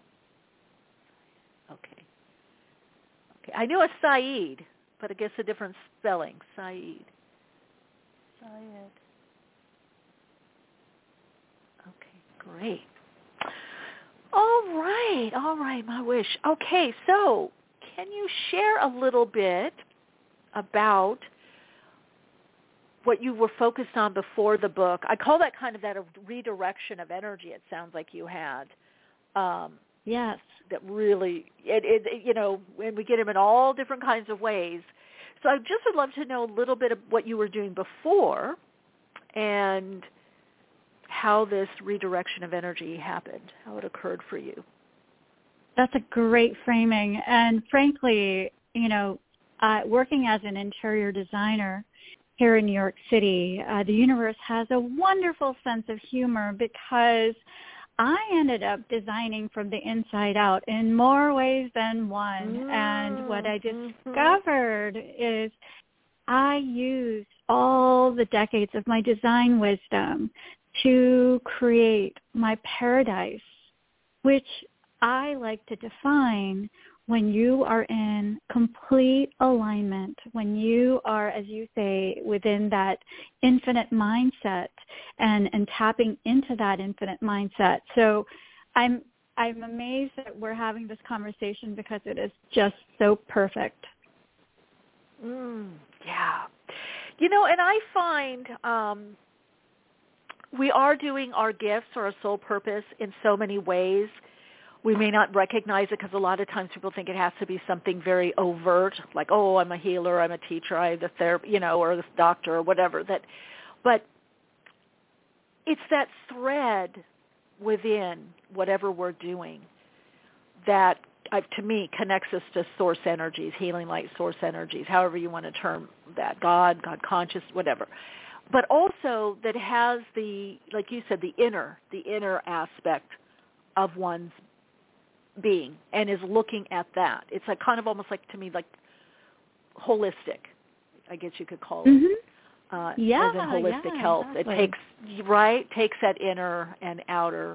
Okay. I knew a Saeed, but I guess a different spelling. Syed. Okay, great. All right, Mawish. Okay, so can you share a little bit about what you were focused on before the book? I call that kind of that a redirection of energy. It sounds like you had. Yes. That really, and we get them in all different kinds of ways. So I just would love to know a little bit of what you were doing before and how this redirection of energy happened, how it occurred for you. That's a great framing. And frankly, working as an interior designer here in New York City, the universe has a wonderful sense of humor because I ended up designing from the inside out in more ways than one. And what I discovered is I used all the decades of my design wisdom to create my paradise, which I like to define when you are in complete alignment, when you are, as you say, within that infinite mindset and tapping into that infinite mindset. So I'm amazed that we're having this conversation because it is just so perfect. Yeah. And I find we are doing our gifts or our soul purpose in so many ways. We may not recognize it because a lot of times people think it has to be something very overt, like, oh, I'm a healer, I'm a teacher, I'm the therapist, or the doctor or whatever. But it's that thread within whatever we're doing that to me, connects us to source energies, healing light source energies, however you want to term that, God conscious, whatever. But also that has the, like you said, the inner aspect of one's being, and is looking at that. It's like kind of almost like, to me, like holistic, I guess you could call it. As in holistic health. Exactly. It takes that inner and outer.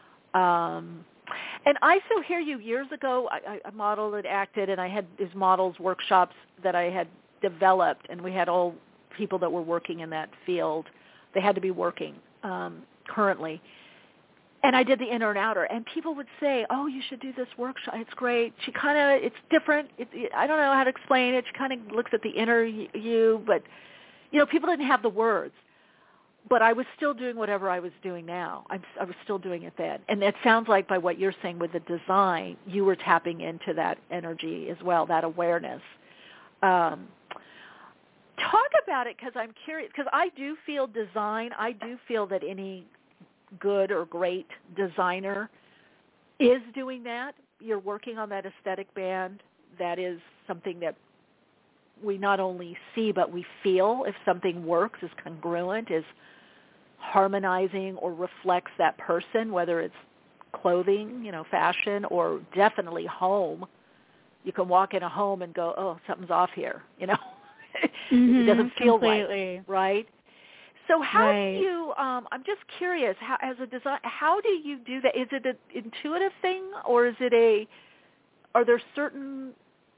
And I still hear you. Years ago, I modeled and acted, and I had these models workshops that I had developed, and we had all people that were working in that field. They had to be working currently. And I did the inner and outer, and people would say, "Oh, you should do this workshop. It's great." It's different. I don't know how to explain it. She kind of looks at the inner you, but, people didn't have the words. But I was still doing whatever I was doing now. I was still doing it then. And it sounds like by what you're saying with the design, you were tapping into that energy as well, that awareness. Talk about it, because I'm curious, because I do feel design. I do feel that any good or great designer is doing that. You're working on that aesthetic band. That is something that we not only see, but we feel. If something works, is congruent, is harmonizing, or reflects that person, whether it's clothing, fashion, or definitely home. You can walk in a home and go, "Oh, something's off here," It doesn't feel right? So how do you, I'm just curious, how, as a designer, how do you do that? Is it an intuitive thing, or is it are there certain,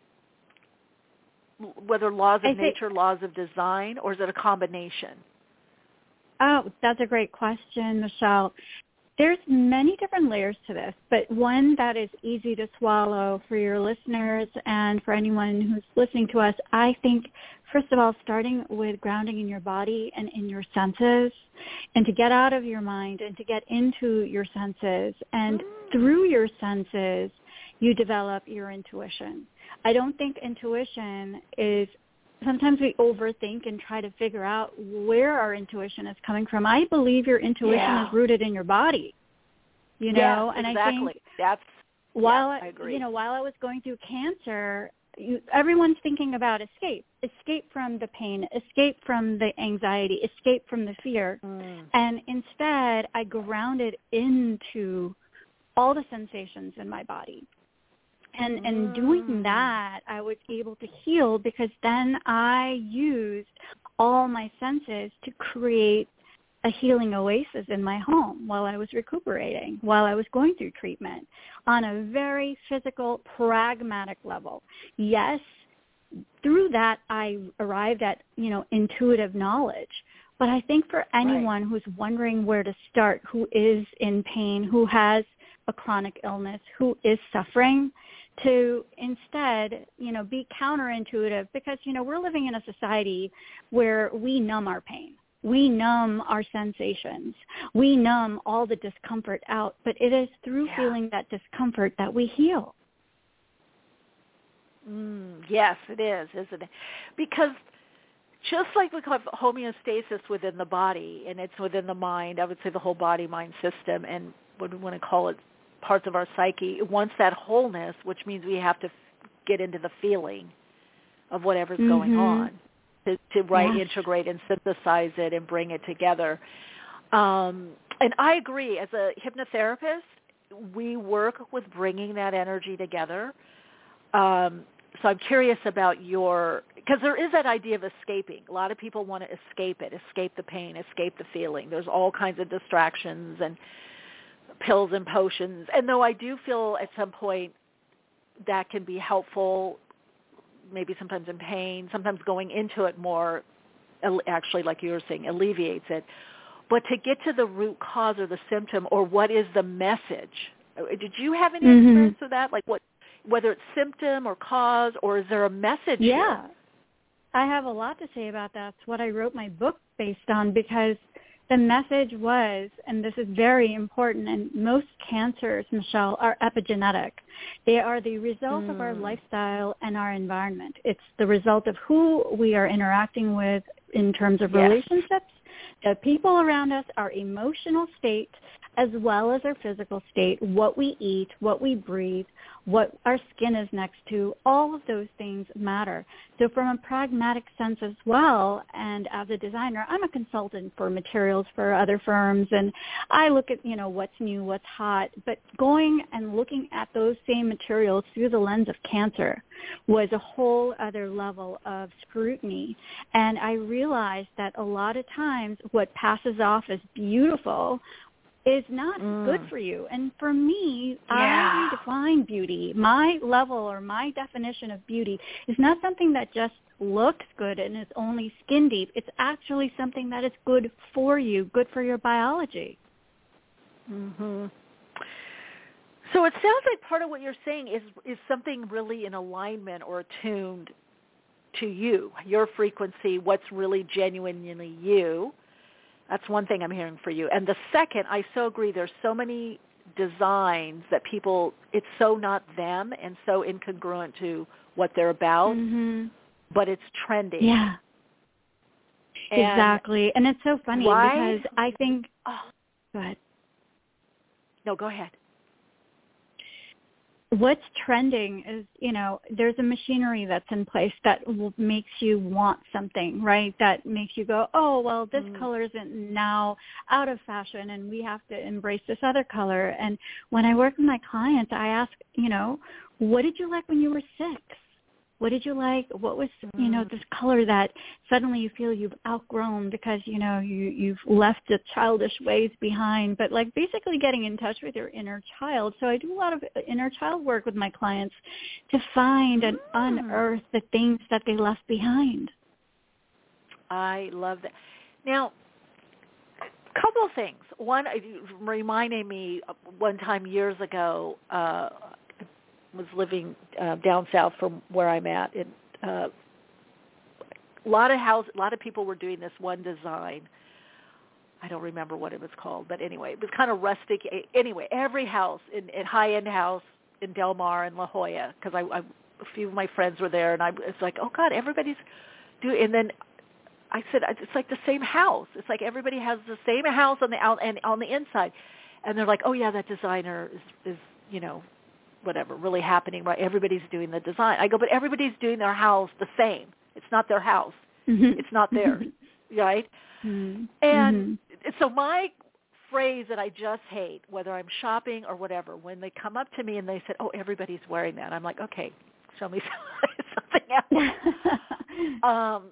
whether laws of nature, laws of design, or is it a combination? Oh, that's a great question, Michelle. There's many different layers to this, but one that is easy to swallow for your listeners and for anyone who's listening to us, I think, first of all, starting with grounding in your body and in your senses, and to get out of your mind and to get into your senses. And through your senses, you develop your intuition. I don't think intuition is, sometimes we overthink and try to figure out where our intuition is coming from. I believe your intuition is rooted in your body, and exactly. I think I agree. While I was going through cancer, everyone's thinking about escape from the pain, escape from the anxiety, escape from the fear. And instead, I grounded into all the sensations in my body. And doing that, I was able to heal, because then I used all my senses to create a healing oasis in my home while I was recuperating, while I was going through treatment, on a very physical, pragmatic level. Yes, through that I arrived at, intuitive knowledge. But I think for anyone who's wondering where to start, who is in pain, who has a chronic illness, who is suffering, to instead, be counterintuitive, because, we're living in a society where we numb our pain. We numb our sensations. We numb all the discomfort out, but it is through feeling that discomfort that we heal. Yes, it is, isn't it? Because just like we call it homeostasis within the body, and it's within the mind, I would say the whole body-mind system, and what we want to call it, parts of our psyche, it wants that wholeness, which means we have to get into the feeling of whatever's going on to integrate and synthesize it and bring it together. And I agree. As a hypnotherapist, we work with bringing that energy together. So I'm curious about because there is that idea of escaping. A lot of people want to escape it, escape the pain, escape the feeling. There's all kinds of distractions and pills and potions. And though I do feel at some point that can be helpful, maybe sometimes in pain, sometimes going into it more, actually, like you were saying, alleviates it. But to get to the root cause or the symptom, or what is the message? Did you have any experience with that? Like whether it's symptom or cause, or is there a message here? I have a lot to say about that. That's what I wrote my book based on, because the message was, and this is very important, and most cancers, Michelle, are epigenetic. They are the result of our lifestyle and our environment. It's the result of who we are interacting with in terms of relationships, the people around us, our emotional state, as well as our physical state, what we eat, what we breathe, what our skin is next to, all of those things matter. So from a pragmatic sense as well, and as a designer, I'm a consultant for materials for other firms, and I look at, what's new, what's hot, but going and looking at those same materials through the lens of cancer was a whole other level of scrutiny. And I realized that a lot of times what passes off as beautiful is not good for you. And for me, I redefine beauty. My level or my definition of beauty is not something that just looks good and is only skin deep. It's actually something that is good for you, good for your biology. Mm-hmm. So it sounds like part of what you're saying is something really in alignment or attuned to you, your frequency, what's really genuinely you. That's one thing I'm hearing for you. And the second, I so agree, there's so many designs that people, it's so not them and so incongruent to what they're about, but it's trending. Yeah, exactly. And it's so funny because I think, go ahead. No, go ahead. What's trending is, there's a machinery that's in place that makes you want something, right? That makes you go, oh, well, this color isn't now out of fashion and we have to embrace this other color. And when I work with my clients, I ask, what did you like when you were 6? What did you like? What was, this color that suddenly you feel you've outgrown because, you've left the childish ways behind, but like basically getting in touch with your inner child. So I do a lot of inner child work with my clients to find and unearth the things that they left behind. I love that. Now, a couple of things. One, reminding me one time years ago, was living down south from where I'm at. A lot of people were doing this one design. I don't remember what it was called, but anyway, it was kind of rustic. Anyway, every house, in high-end house in Del Mar and La Jolla, because a few of my friends were there, and I was like, oh God, everybody's doing. And then I said, it's like the same house. It's like everybody has the same house on the out and on the inside, and they're like, oh yeah, that designer is whatever, really happening, right? Everybody's doing the design. I go, but everybody's doing their house the same. It's not their house. It's not theirs, right? And so my phrase that I just hate, whether I'm shopping or whatever, when they come up to me and they said, oh, everybody's wearing that, I'm like, okay, show me something else.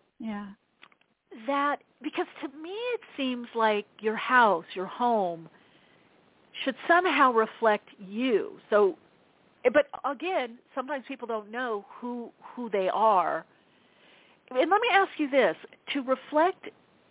That, because to me it seems like your house, your home, should somehow reflect you. So, but again, sometimes people don't know who they are. And let me ask you this, to reflect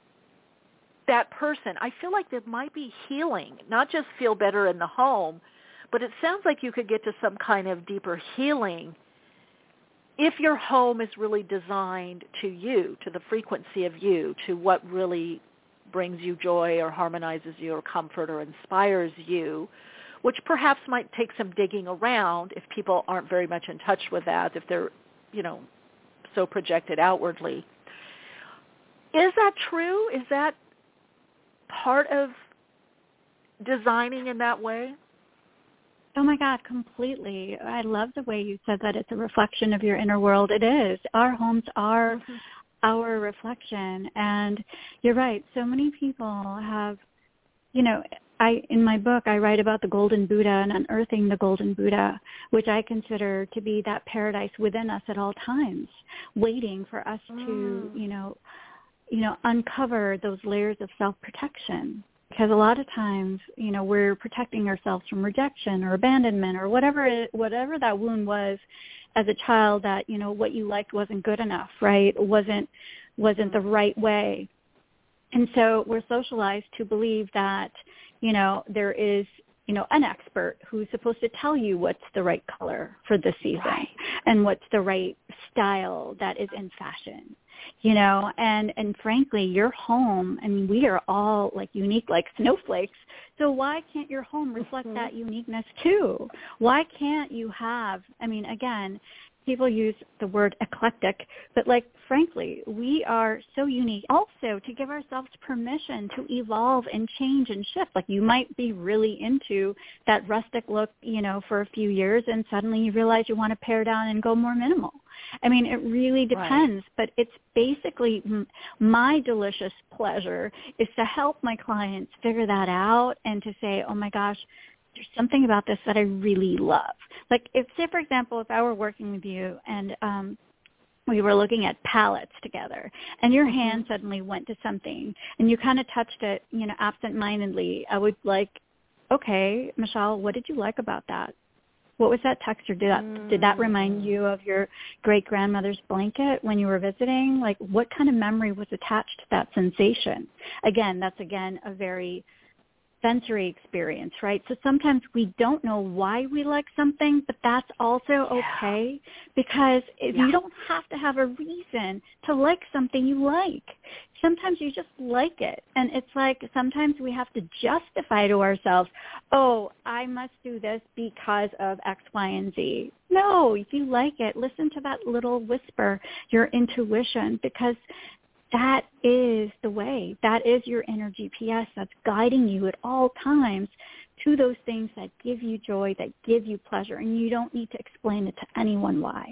that person, I feel like there might be healing, not just feel better in the home, but it sounds like you could get to some kind of deeper healing if your home is really designed to you, to the frequency of you, to what really brings you joy or harmonizes you or comfort or inspires you, which perhaps might take some digging around if people aren't very much in touch with that, if they're, so projected outwardly. Is that true? Is that part of designing in that way? Oh my God, completely. I love the way you said that it's a reflection of your inner world. It is. Our homes are our reflection. And you're right. So many people have, in my book, I write about the Golden Buddha and unearthing the Golden Buddha, which I consider to be that paradise within us at all times, waiting for us to, uncover those layers of self-protection. Because a lot of times, we're protecting ourselves from rejection or abandonment or whatever that wound was as a child, that, what you liked wasn't good enough, right? It wasn't the right way. And so we're socialized to believe that, there is, an expert who's supposed to tell you what's the right color for the season and what's the right style that is in fashion, and frankly, your home, we are all like unique like snowflakes. So why can't your home reflect that uniqueness too? Why can't you have, again, people use the word eclectic, but like, frankly, we are so unique. Also, to give ourselves permission to evolve and change and shift. Like, you might be really into that rustic look, for a few years, and suddenly you realize you want to pare down and go more minimal. I mean, it really depends, but it's basically my delicious pleasure is to help my clients figure that out and to say, oh my gosh, there's something about this that I really love. Like, if, say, for example, if I were working with you and we were looking at palettes together and your hand suddenly went to something and you kind of touched it, absent-mindedly, I would like, okay, Michelle, what did you like about that? What was that texture? Did that remind you of your great-grandmother's blanket when you were visiting? Like, what kind of memory was attached to that sensation? Again, that's, a very sensory experience, right? So sometimes we don't know why we like something, but that's also okay, because you don't have to have a reason to like something you like. Sometimes you just like it. And it's like sometimes we have to justify to ourselves, oh, I must do this because of X, Y, and Z. No, if you like it, listen to that little whisper, your intuition, because that is the way. That is your inner GPS that's guiding you at all times to those things that give you joy, that give you pleasure, and you don't need to explain it to anyone why.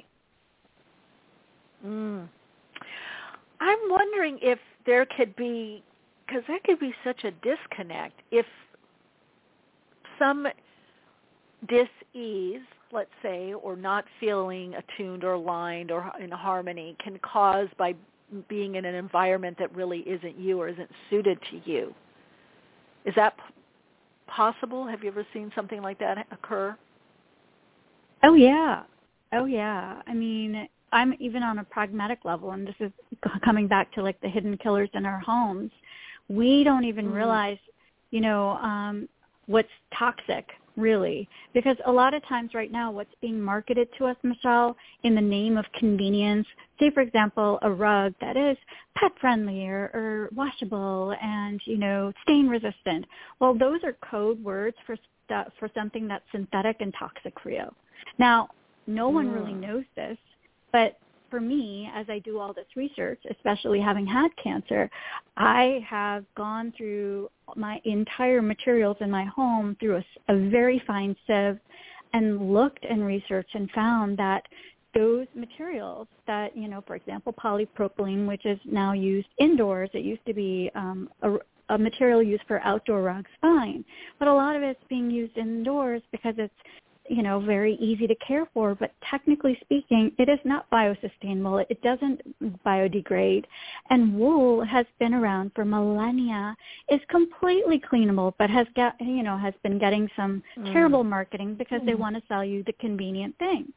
I'm wondering if there could be, because that could be such a disconnect, if some dis-ease, let's say, or not feeling attuned or aligned or in harmony can cause by being in an environment that really isn't you or isn't suited to you. Is that possible? Have you ever seen something like that occur? Oh, yeah. I mean, I'm even on a pragmatic level, and this is coming back to like the hidden killers in our homes. We don't even realize, what's toxic, really, because a lot of times right now what's being marketed to us, Michelle, in the name of convenience, say, for example, a rug that is pet-friendly or washable and, stain resistant. Well, those are code words for something that's synthetic and toxic for you. Now, no one really knows this, but for me, as I do all this research, especially having had cancer, I have gone through my entire materials in my home through a very fine sieve and looked and researched and found that those materials that, for example, polypropylene, which is now used indoors, it used to be a material used for outdoor rugs, fine. But a lot of it's being used indoors because it's very easy to care for, but technically speaking, it is not biosustainable. It doesn't biodegrade. And wool has been around for millennia, is completely cleanable, but has been getting some terrible marketing because they want to sell you the convenient thing.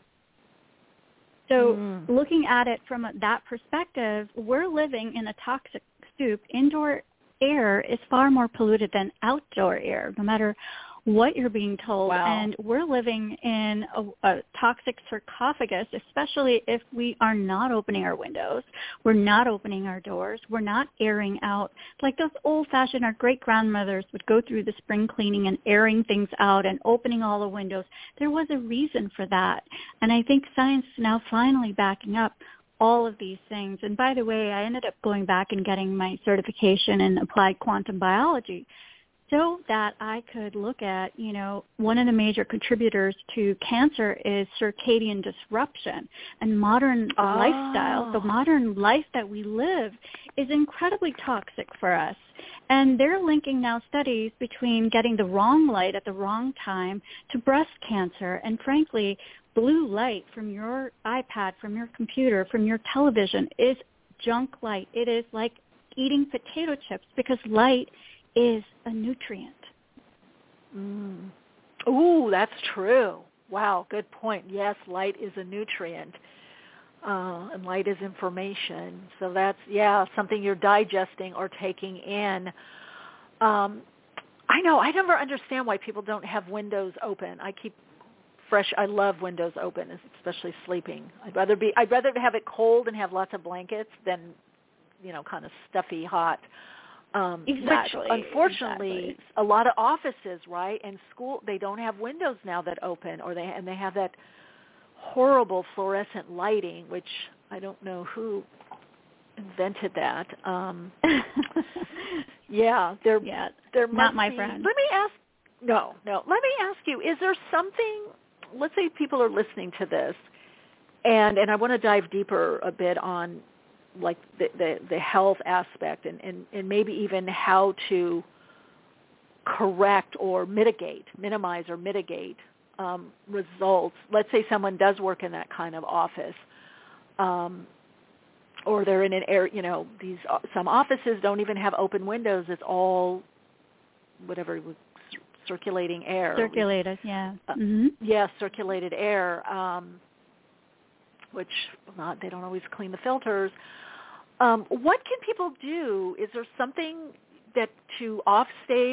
So looking at it from that perspective, we're living in a toxic soup. Indoor air is far more polluted than outdoor air, no matter what you're being told. Wow. And we're living in a toxic sarcophagus, especially if we are not opening our windows, we're not opening our doors, we're not airing out. Like those old-fashioned, our great-grandmothers would go through the spring cleaning and airing things out and opening all the windows. There was a reason for that. And I think science is now finally backing up all of these things. And by the way, I ended up going back and getting my certification in applied quantum biology, so that I could look at, one of the major contributors to cancer is circadian disruption and modern lifestyle. The modern life that we live is incredibly toxic for us. And they're linking now studies between getting the wrong light at the wrong time to breast cancer. And frankly, blue light from your iPad, from your computer, from your television is junk light. It is like eating potato chips because light is a nutrient. Ooh, that's true. Wow, good point. Yes, light is a nutrient, and light is information. So that's, something you're digesting or taking in. I know, I never understand why people don't have windows open. I love windows open, especially sleeping. I'd rather have it cold and have lots of blankets than, kind of stuffy, hot. Exactly. Which, unfortunately, a lot of offices, right, and school, they don't have windows now that open, or they have that horrible fluorescent lighting, which I don't know who invented that. There must not my be, friend. Let me ask you, is there something, let's say people are listening to this, and I want to dive deeper a bit on like the health aspect and maybe even how to correct or minimize or mitigate results. Let's say someone does work in that kind of office, or they're in an area, some offices don't even have open windows. It's all whatever, circulating air. Circulated, yeah. Yeah, circulated air, which they don't always clean the filters. What can people do? Is there something that to stave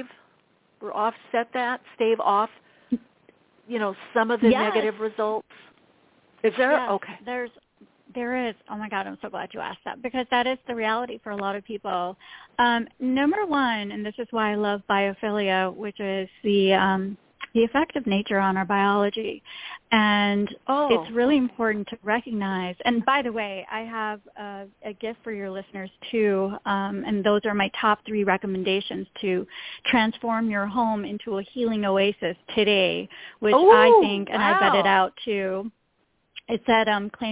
off, some of the negative results? Is there? Yes, okay. There is. Oh my God, I'm so glad you asked that, because that is the reality for a lot of people. Number one, and this is why I love biophilia, which is the effect of nature on our biology. And it's really important to recognize. And by the way, I have a gift for your listeners too, and those are my top 3 recommendations to transform your home into a healing oasis today, which I think, and I vetted out too. It's at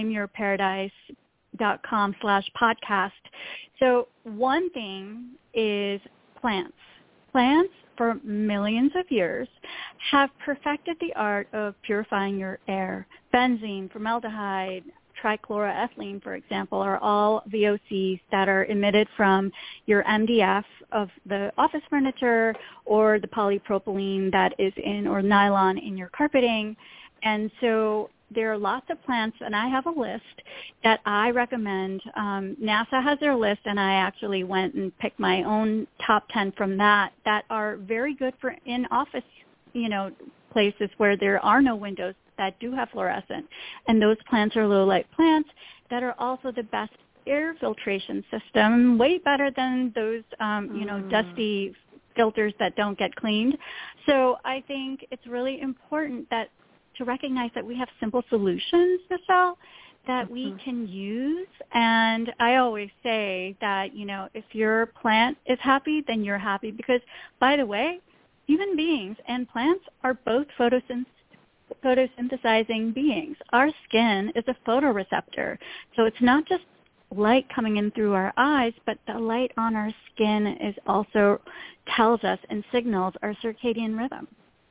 claimyourparadise.com/podcast. So one thing is plants. Plants for millions of years have perfected the art of purifying your air. Benzene, formaldehyde, trichloroethylene, for example, are all VOCs that are emitted from your MDF of the office furniture or the polypropylene that is in, or nylon in your carpeting. And so there are lots of plants, and I have a list that I recommend. NASA has their list, and I actually went and picked my own top 10 from that are very good for in-office, places where there are no windows that do have fluorescent. And those plants are low-light plants that are also the best air filtration system, way better than those, dusty filters that don't get cleaned. So I think it's really important to recognize that we have simple solutions, Michelle, that we can use. And I always say that, if your plant is happy, then you're happy. Because, by the way, human beings and plants are both photosynthesizing beings. Our skin is a photoreceptor. So it's not just light coming in through our eyes, but the light on our skin is also tells us and signals our circadian rhythm.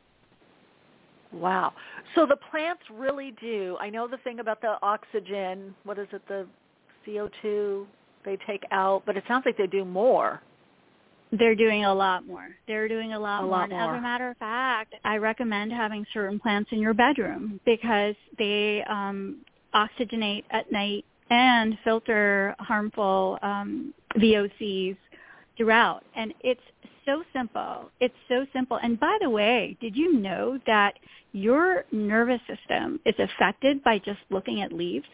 Wow. So the plants really do. I know the thing about the oxygen, what is it, the CO2 they take out, but it sounds like they do more. They're doing a lot more. And as a matter of fact, I recommend having certain plants in your bedroom because they oxygenate at night and filter harmful VOCs throughout. And it's so simple. And by the way, did you know that your nervous system is affected by just looking at leaves?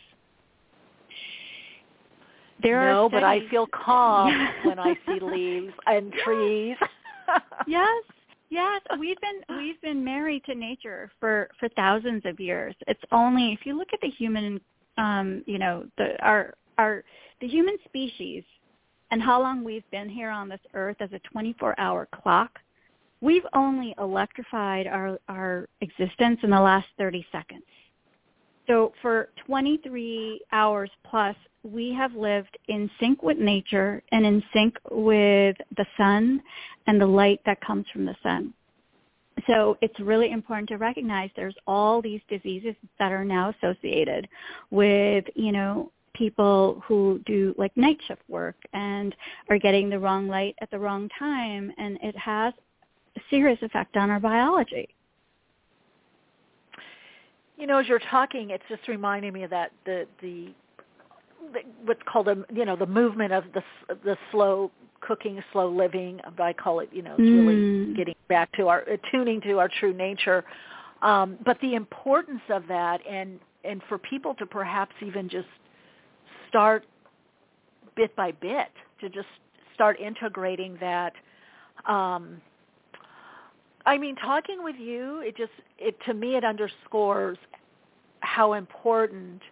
No, but I feel calm when I see leaves and trees. Yes. We've been married to nature for thousands of years. It's only if you look at the human, the human species and how long we've been here on this earth as a 24-hour clock, we've only electrified our existence in the last 30 seconds. So for 23 hours plus, we have lived in sync with nature and in sync with the sun and the light that comes from the sun. So it's really important to recognize there's all these diseases that are now associated with, people who do like night shift work and are getting the wrong light at the wrong time, and it has a serious effect on our biology. As you're talking, it's just reminding me of that the what's called the movement of the slow cooking, slow living. I call it, it's really getting back to attuning to our true nature. But the importance of that, and for people to perhaps even just start bit by bit to just start integrating that. Talking with you, to me, it underscores how important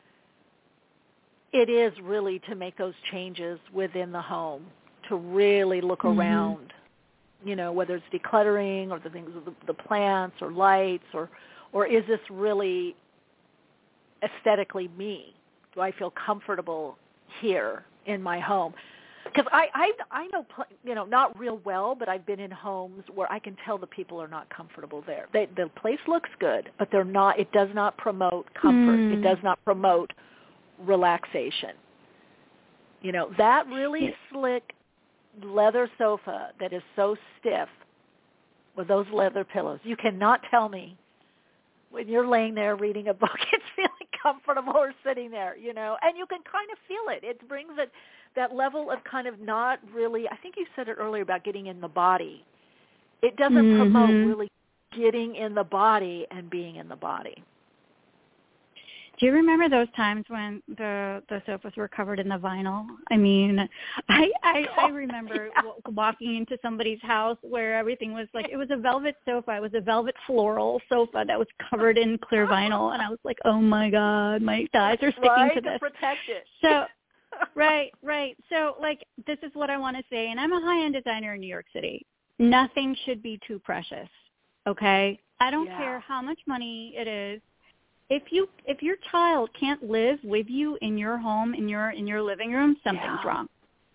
it is really to make those changes within the home, to really look around, whether it's decluttering or the things with the plants or lights, or is this really aesthetically me? Do I feel comfortable here in my home? Because I know, not real well, but I've been in homes where I can tell the people are not comfortable there. The place looks good, but they're not. It does not promote comfort. It does not promote relaxation. That really slick leather sofa that is so stiff with those leather pillows. You cannot tell me when you're laying there reading a book, it's feeling comfortable or sitting there, and you can kind of feel it. It brings that level of kind of not really, I think you said it earlier about getting in the body. It doesn't promote really getting in the body and being in the body. Do you remember those times when the sofas were covered in the vinyl? I mean, I remember walking into somebody's house where everything was like, it was a velvet sofa. It was a velvet floral sofa that was covered in clear vinyl. And I was like, oh, my God, my thighs are sticking to this. To protect it. So, right. So, this is what I want to say. And I'm a high-end designer in New York City. Nothing should be too precious, okay? I don't care how much money it is. If your child can't live with you in your home, in your living room, something's wrong.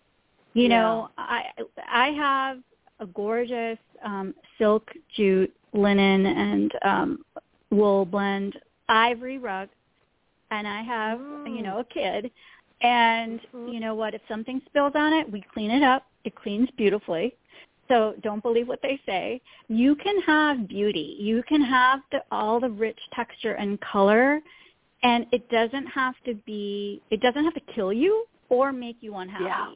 I have a gorgeous silk, jute, linen, and wool blend ivory rug, and I have a kid. And you know what? If something spills on it, we clean it up. It cleans beautifully. So don't believe what they say. You can have beauty. You can have all the rich texture and color, and it doesn't have to kill you or make you unhappy.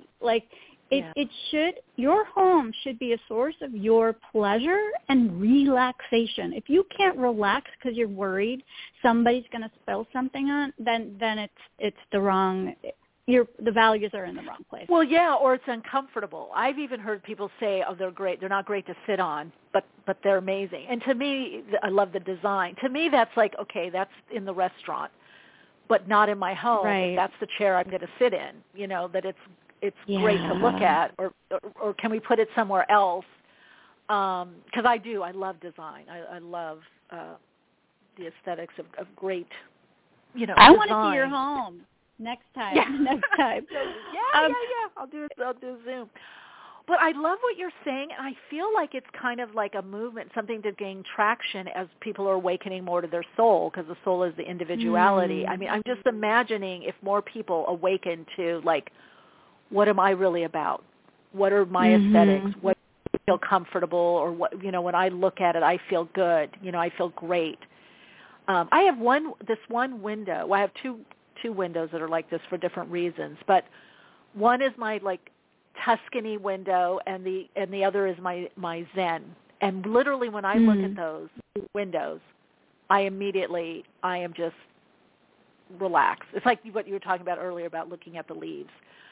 Your home should be a source of your pleasure and relaxation. If you can't relax because you're worried somebody's going to spill something on, then it's the wrong. The values are in the wrong place. Well, yeah, or it's uncomfortable. I've even heard people say, "Oh, they're great. They're not great to sit on, but they're amazing." And to me, I love the design. To me, that's like, okay, that's in the restaurant, but not in my home. Right. That's the chair I'm going to sit in. That it's great to look at, or can we put it somewhere else? Because I love design. I love the aesthetics of great, I design. want to see your home. Next time. Yeah. I'll do Zoom. But I love what you're saying, and I feel like it's kind of like a movement, something to gain traction as people are awakening more to their soul, because the soul is the individuality. I mean, I'm just imagining if more people awaken to, what am I really about? What are my aesthetics? What do I feel comfortable, or what, when I look at it, I feel good. I feel great. I have this one window. Well, I have two windows that are like this for different reasons, but one is my Tuscany window, and the other is my Zen. And literally, when I look at those windows, I am just relaxed. It's like what you were talking about earlier about looking at the leaves.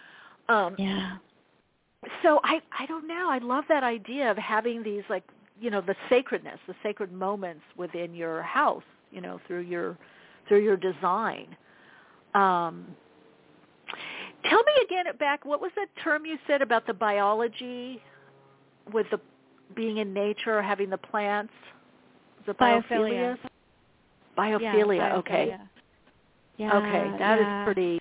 So I don't know. I love that idea of having these the sacredness, the sacred moments within your house, through your design. Tell me again, what was that term you said about the biology with the being in nature, having the plants? Is it biophilia? Biophilia, okay. Yeah, okay, that is pretty,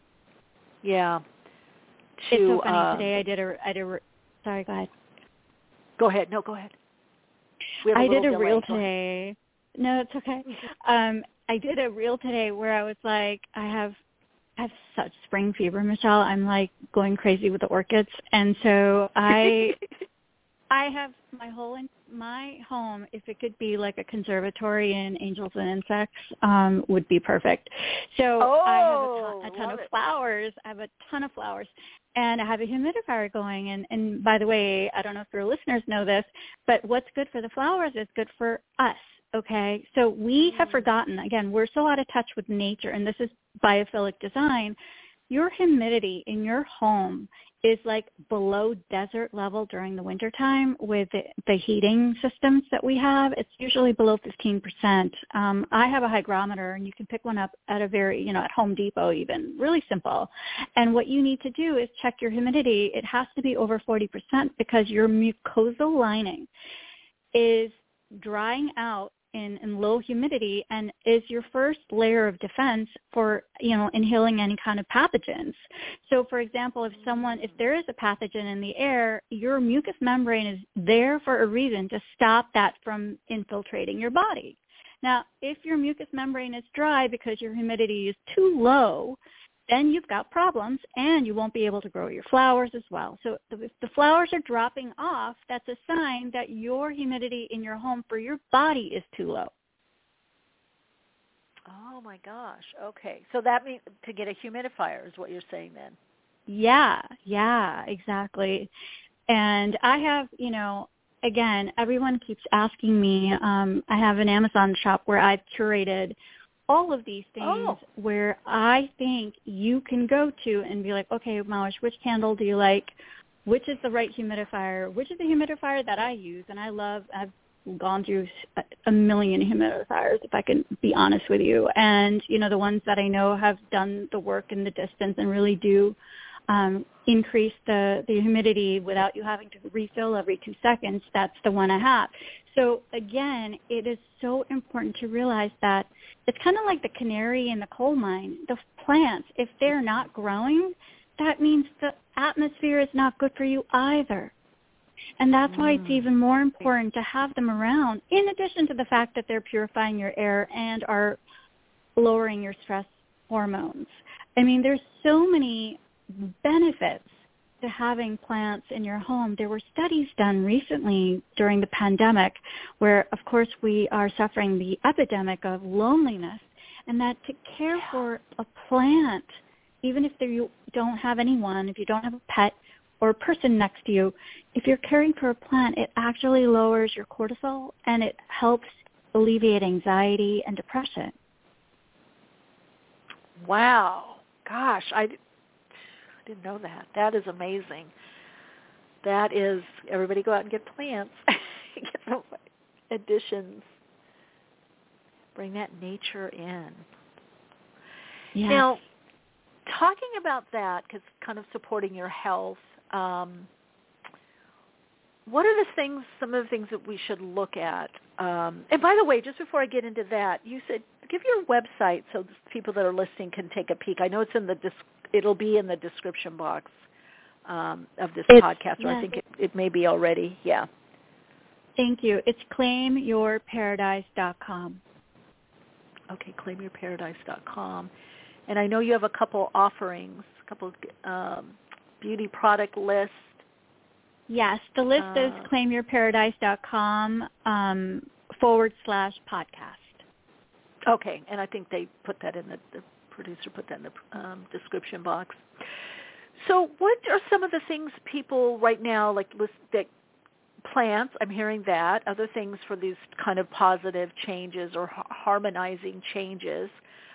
It's so funny. Today I did a sorry, go ahead. Go ahead. No, go ahead. I did a reel today. No, it's okay. I did a reel today where I was like, I have such spring fever, Michelle. I'm going crazy with the orchids, and so I have my home. If it could be like a conservatory in angels and insects, would be perfect. So I have a ton of flowers. And I have a humidifier going. And by the way, I don't know if your listeners know this, but what's good for the flowers is good for us. Okay, so we have forgotten, again, we're so out of touch with nature, and this is biophilic design. Your humidity in your home is like below desert level during the wintertime with the heating systems that we have. It's usually below 15%. I have a hygrometer, and you can pick one up at a very, at Home Depot even, really simple. And what you need to do is check your humidity. It has to be over 40% because your mucosal lining is drying out in low humidity and is your first layer of defense for, inhaling any kind of pathogens. So, for example, if there is a pathogen in the air, your mucous membrane is there for a reason to stop that from infiltrating your body. Now, if your mucous membrane is dry because your humidity is too low, then you've got problems, and you won't be able to grow your flowers as well. So if the flowers are dropping off, that's a sign that your humidity in your home for your body is too low. Oh, my gosh. Okay. So that means to get a humidifier is what you're saying then. Yeah, exactly. And I have, again, everyone keeps asking me, I have an Amazon shop where I've curated all of these things where I think you can go to and be like, okay, Malish, which candle do you like? Which is the right humidifier? Which is the humidifier that I use? And I've gone through a million humidifiers, if I can be honest with you. And, the ones that I know have done the work in the distance and really do increase the humidity without you having to refill every 2 seconds, that's the one I have. So again, it is so important to realize that it's kind of like the canary in the coal mine. The plants, if they're not growing, that means the atmosphere is not good for you either. And that's why it's even more important to have them around, in addition to the fact that they're purifying your air and are lowering your stress hormones. I mean, there's so many benefits to having plants in your home. There were studies done recently during the pandemic where, of course, we are suffering the epidemic of loneliness, and that to care for a plant, even if you don't have anyone, if you don't have a pet or a person next to you, if you're caring for a plant, it actually lowers your cortisol and it helps alleviate anxiety and depression. Wow. Gosh, I didn't know that. That is amazing. That is, everybody go out and get plants. Get some additions. Bring that nature in. Yes. Now, talking about that, because kind of supporting your health, what are some of the things that we should look at? And by the way, just before I get into that, you said give your website so people that are listening can take a peek. I know it's in it'll be in the description box of this podcast, or I think it may be already. Yeah. Thank you. It's claimyourparadise.com. Okay, claimyourparadise.com. And I know you have a couple offerings, beauty product list. Yes, the list is claimyourparadise.com /podcast. Okay, and I think they put that in the producer put that in the description box. So what are some of the things people right now, like that plants, I'm hearing that, other things for these kind of positive changes or harmonizing changes?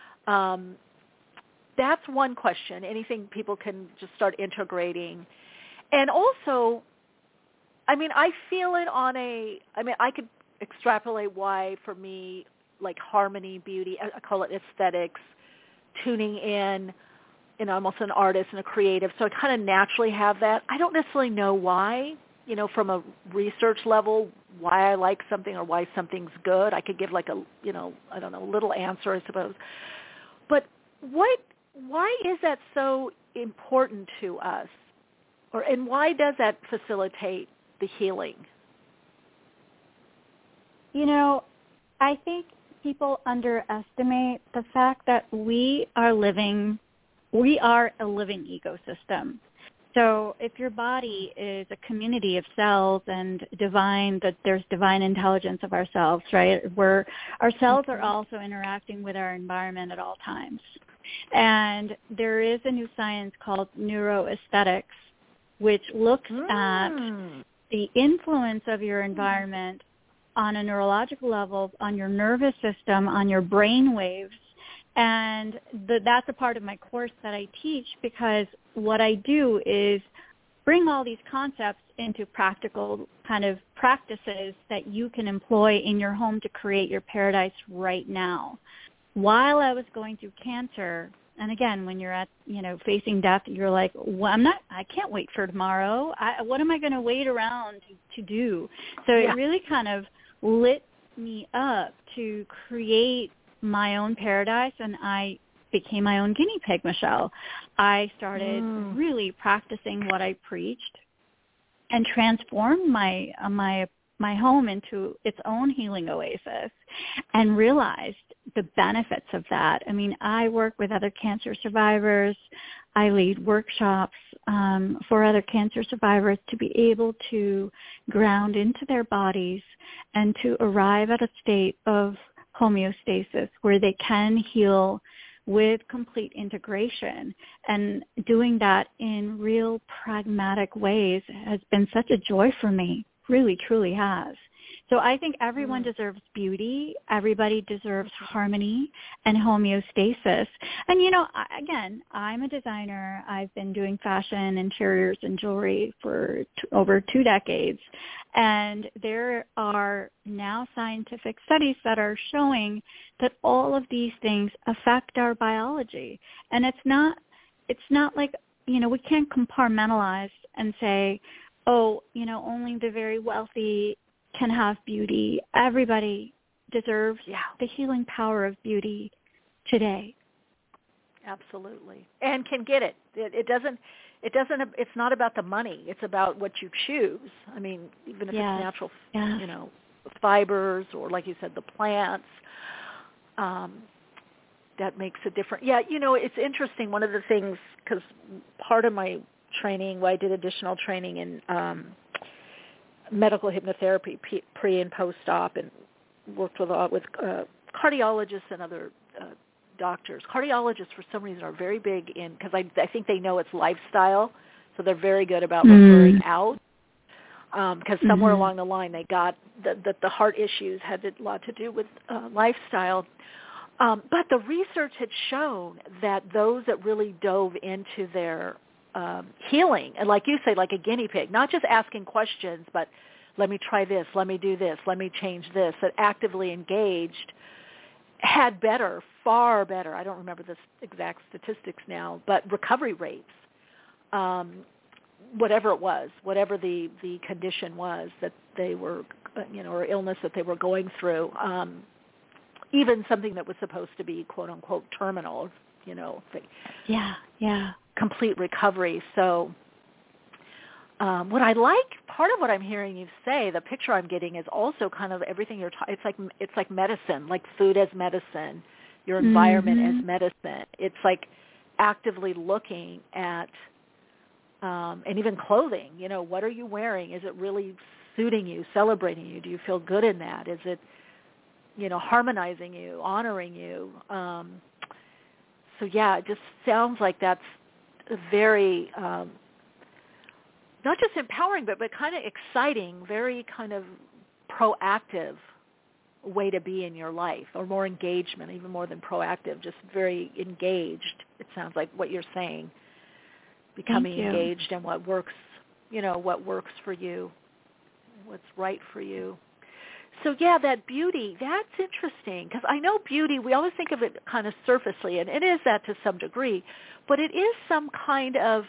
That's one question. Anything people can just start integrating. And also, I feel it I could extrapolate why for me, like harmony, beauty, I call it aesthetics, tuning in, almost an artist and a creative. So I kind of naturally have that. I don't necessarily know why, from a research level, why I like something or why something's good. I could give like a, I don't know, little answer, I suppose. But why is that so important to us? And why does that facilitate the healing? I think people underestimate the fact that we are a living ecosystem. So if your body is a community of cells and that there's divine intelligence of ourselves, right? Where our cells are also interacting with our environment at all times. And there is a new science called neuroaesthetics, which looks at the influence of your environment on a neurological level, on your nervous system, on your brain waves. And that's a part of my course that I teach, because what I do is bring all these concepts into practical kind of practices that you can employ in your home to create your paradise right now. While I was going through cancer, and again, when you're at, facing death, you're like, well, I can't wait for tomorrow. What am I going to wait around to do? So it really kind of lit me up to create my own paradise, and I became my own guinea pig, Michelle. I started really practicing what I preached and transformed my home into its own healing oasis, and realized the benefits of that. I mean, I work with other cancer survivors. I lead workshops for other cancer survivors to be able to ground into their bodies and to arrive at a state of homeostasis where they can heal with complete integration. And doing that in real pragmatic ways has been such a joy for me, really, truly has. So I think everyone deserves beauty. Everybody deserves harmony and homeostasis. And, again, I'm a designer. I've been doing fashion, interiors, and jewelry for over 2 decades. And there are now scientific studies that are showing that all of these things affect our biology. And it's not like, we can't compartmentalize and say, only the very wealthy can have beauty. Everybody deserves the healing power of beauty today. Absolutely. And can get it. It's not about the money. It's about what you choose. I mean, even if it's natural, fibers, or like you said, the plants, that makes a difference. Yeah, it's interesting. One of the things, because part of my training, I did additional training in medical hypnotherapy pre and post-op, and worked with cardiologists and other doctors. Cardiologists, for some reason, are very big in, because I think they know it's lifestyle, so they're very good about referring out, because somewhere along the line they got that the heart issues had a lot to do with lifestyle. But the research had shown that those that really dove into their healing, and like you say, like a guinea pig, not just asking questions, but let me try this, let me do this, let me change this, that actively engaged, had far better, I don't remember the exact statistics now, but recovery rates, whatever it was, whatever the condition was that they were, or illness that they were going through, even something that was supposed to be quote unquote terminal, complete recovery. So what I like, part of what I'm hearing you say, the picture I'm getting is also kind of everything it's like medicine, like food as medicine, your environment as medicine. It's like actively looking at, and even clothing, what are you wearing? Is it really suiting you, celebrating you? Do you feel good in that? Is it, harmonizing you, honoring you? So yeah, it just sounds like that's a very, not just empowering, but kind of exciting, very kind of proactive way to be in your life, or more engagement, even more than proactive, just very engaged. It sounds like what you're saying, becoming engaged in what works, what works for you, what's right for you. So yeah, that beauty, that's interesting, because I know beauty, we always think of it kind of surfacely, and it is that to some degree, but it is some kind of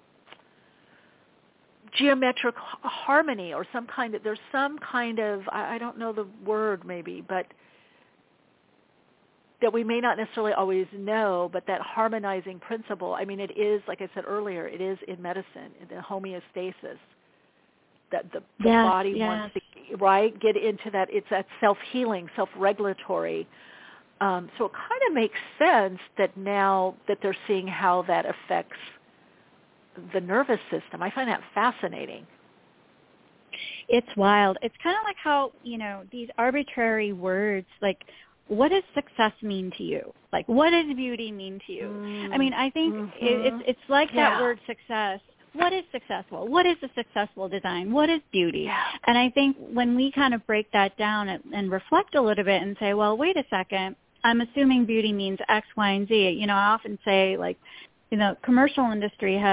geometric harmony, or there's some kind of, I don't know the word maybe, but that we may not necessarily always know, but that harmonizing principle, I mean, it is, like I said earlier, it is in medicine, in the homeostasis, that the body wants to, get into that. It's that self-healing, self-regulatory. So it kind of makes sense that now that they're seeing how that affects the nervous system. I find that fascinating. It's wild. It's kind of like how, these arbitrary words, like, what does success mean to you? Like, what does beauty mean to you? I mean, I think it's like that word success. What is successful? What is a successful design? What is beauty? Yeah. And I think when we kind of break that down and reflect a little bit and say, well, wait a second, I'm assuming beauty means X, Y, and Z. I often say, like, commercial industry has,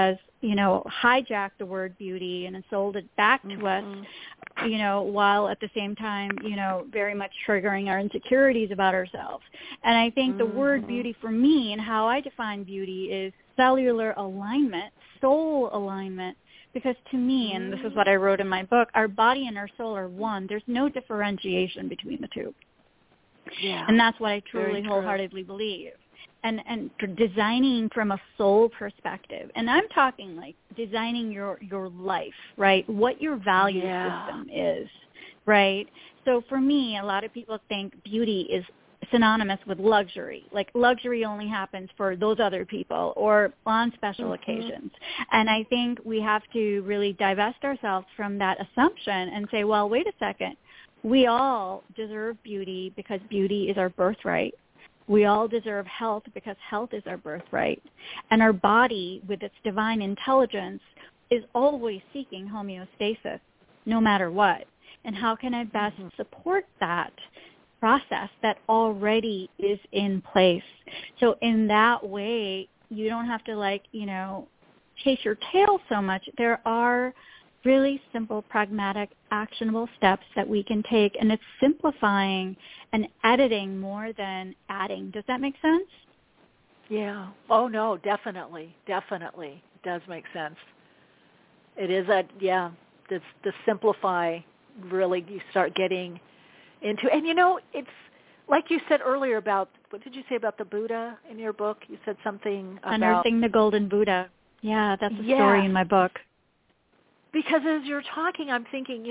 hijacked the word beauty and sold it back to us, while at the same time, very much triggering our insecurities about ourselves. And I think the word beauty for me and how I define beauty is cellular alignment, soul alignment, because to me, and this is what I wrote in my book, our body and our soul are one. There's no differentiation between the two. Yeah. And that's what I truly wholeheartedly believe. And designing from a soul perspective. And I'm talking like designing your life, right? What your value system is, right? So for me, a lot of people think beauty is synonymous with luxury. Like luxury only happens for those other people or on special occasions. And I think we have to really divest ourselves from that assumption and say, well, wait a second. We all deserve beauty because beauty is our birthright. We all deserve health because health is our birthright. And our body, with its divine intelligence, is always seeking homeostasis, no matter what. And how can I best support that process that already is in place? So in that way, you don't have to chase your tail so much. There are really simple, pragmatic, actionable steps that we can take, and it's simplifying and editing more than adding. Does that make sense? Yeah. Oh, no, definitely. Definitely. It does make sense. It is the simplify, really, you start getting into, and it's like you said earlier about, what did you say about the Buddha in your book? You said something about Unearthing the Golden Buddha. Yeah, that's a story in my book. Because as you're talking, I'm thinking,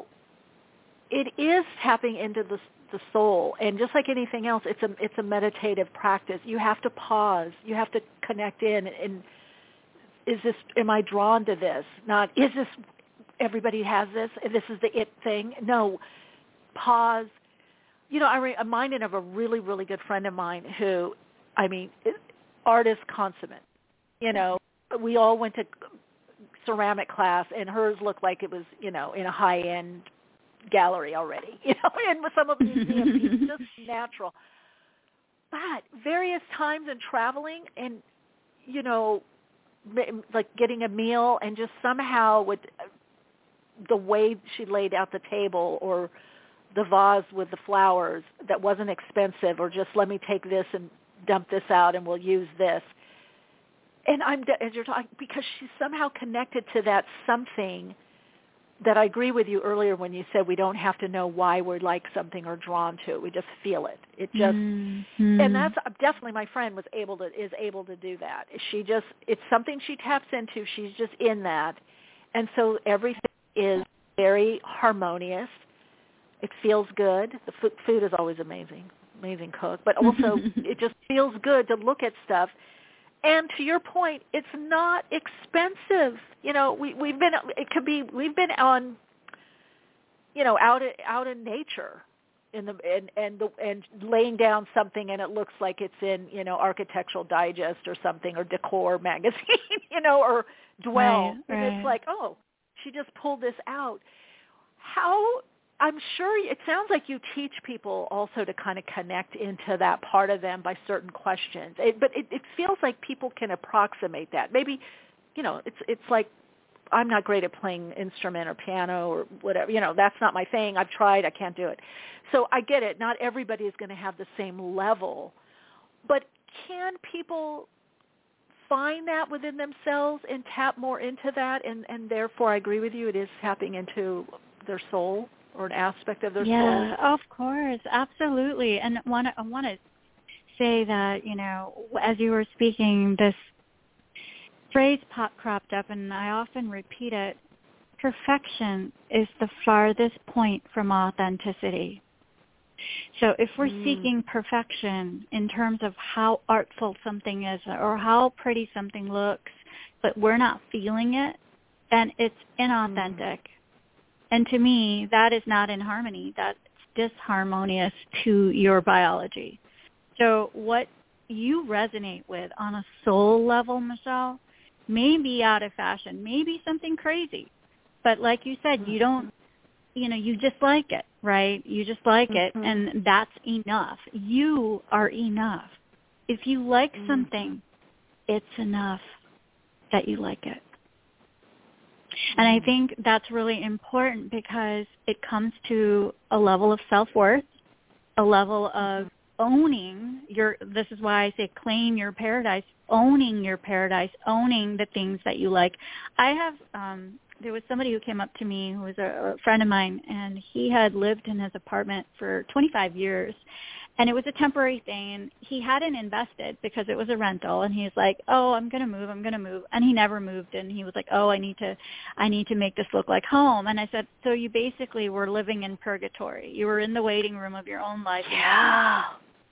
it is tapping into the soul, and just like anything else, it's a meditative practice. You have to pause. You have to connect in. And am I drawn to this? Not, is this, everybody has this, and this is the it thing? No, pause. I'm reminded of a really, really good friend of mine who, artist consummate. We all went to ceramic class, and hers looked like it was, in a high-end gallery already, and with some of the museum pieces, just natural. But various times in traveling and, like getting a meal, and just somehow with the way she laid out the table or the vase with the flowers that wasn't expensive, or just let me take this and dump this out and we'll use this. And as you're talking, because she's somehow connected to that something that I agree with you earlier when you said we don't have to know why we're like something or drawn to it. We just feel it. It just, and that's definitely my friend is able to do that. It's something she taps into. She's just in that. And so everything is very harmonious. It feels good. The food is always amazing cook, but also it just feels good to look at stuff. And to your point, it's not expensive. We've been on, out in nature, and laying down something, and it looks like it's in, Architectural Digest or something, or Decor magazine, or Dwell, and it's like, oh, she just pulled this out. I'm sure it sounds like you teach people also to kind of connect into that part of them by certain questions. But it feels like people can approximate that. Maybe, it's like I'm not great at playing instrument or piano or whatever. That's not my thing. I've tried. I can't do it. So I get it. Not everybody is going to have the same level. But can people find that within themselves and tap more into that? And therefore, I agree with you. It is tapping into their soul, or an aspect of their soul. Yeah, of course, absolutely. And I want to say that, as you were speaking, this phrase cropped up, and I often repeat it: perfection is the farthest point from authenticity. So if we're seeking perfection in terms of how artful something is or how pretty something looks, but we're not feeling it, then it's inauthentic. And to me, that is not in harmony. That's disharmonious to your biology. So what you resonate with on a soul level, Michelle, may be out of fashion, maybe something crazy. But like you said, you don't, you just like it, right? You just like it, and that's enough. You are enough. If you like something, it's enough that you like it. And I think that's really important because it comes to a level of self-worth, a level of owning this is why I say claim your paradise, owning your paradise, owning the things that you like. I have, there was somebody who came up to me who was a friend of mine, and he had lived in his apartment for 25 years. And it was a temporary thing, and he hadn't invested because it was a rental. And he's like, "Oh, I'm gonna move," and he never moved. And he was like, "Oh, I need to make this look like home." And I said, "So you basically were living in purgatory. You were in the waiting room of your own life." Yeah.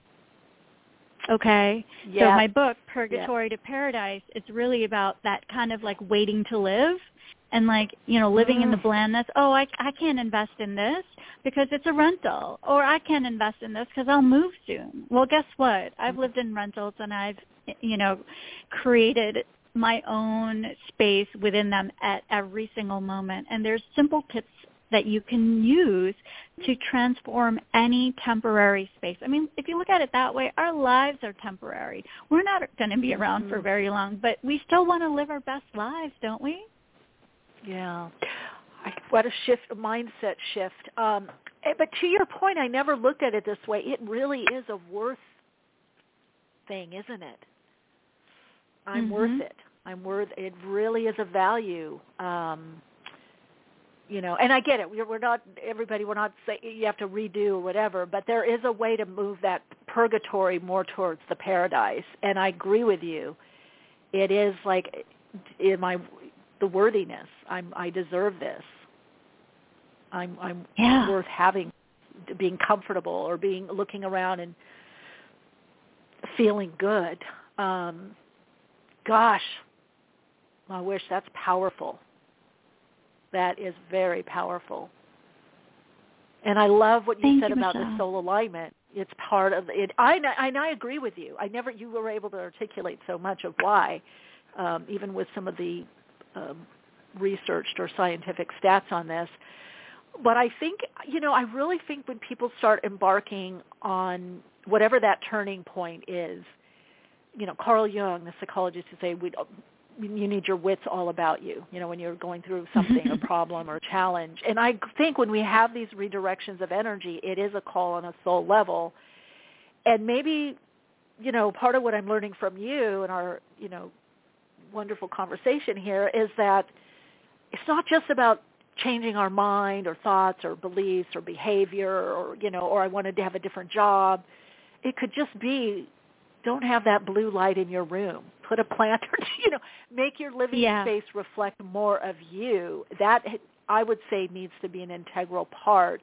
Okay. Yeah. So my book, Purgatory to Paradise, it's really about that kind of like waiting to live. And like, living in the blandness, I can't invest in this because it's a rental, or I can't invest in this because I'll move soon. Well, guess what? I've lived in rentals, and I've, created my own space within them at every single moment. And there's simple tips that you can use to transform any temporary space. I mean, if you look at it that way, our lives are temporary. We're not going to be around for very long, but we still want to live our best lives, don't we? Yeah. What a mindset shift. But to your point, I never looked at it this way. It really is a worth thing, isn't it? I'm worth it. It really is a value. And I get it. We're not saying you have to redo or whatever, but there is a way to move that purgatory more towards the paradise. And I agree with you. It is like the worthiness. I deserve this. I'm worth having, being comfortable, or looking around and feeling good. Gosh, I wish. That's powerful. That is very powerful. And I love what you said about the soul alignment. It's part of it. I agree with you. You were able to articulate so much of why, even with some of the researched or scientific stats on this. But I think, I really think when people start embarking on whatever that turning point is, Carl Jung, the psychologist, would say, you need your wits all about you, when you're going through something, a problem or a challenge. And I think when we have these redirections of energy, it is a call on a soul level. And maybe, part of what I'm learning from you and our, wonderful conversation here is that it's not just about changing our mind or thoughts or beliefs or behavior or I wanted to have a different job. It could just be, don't have that blue light in your room. Put a plant or, make your living space reflect more of you. That, I would say, needs to be an integral part.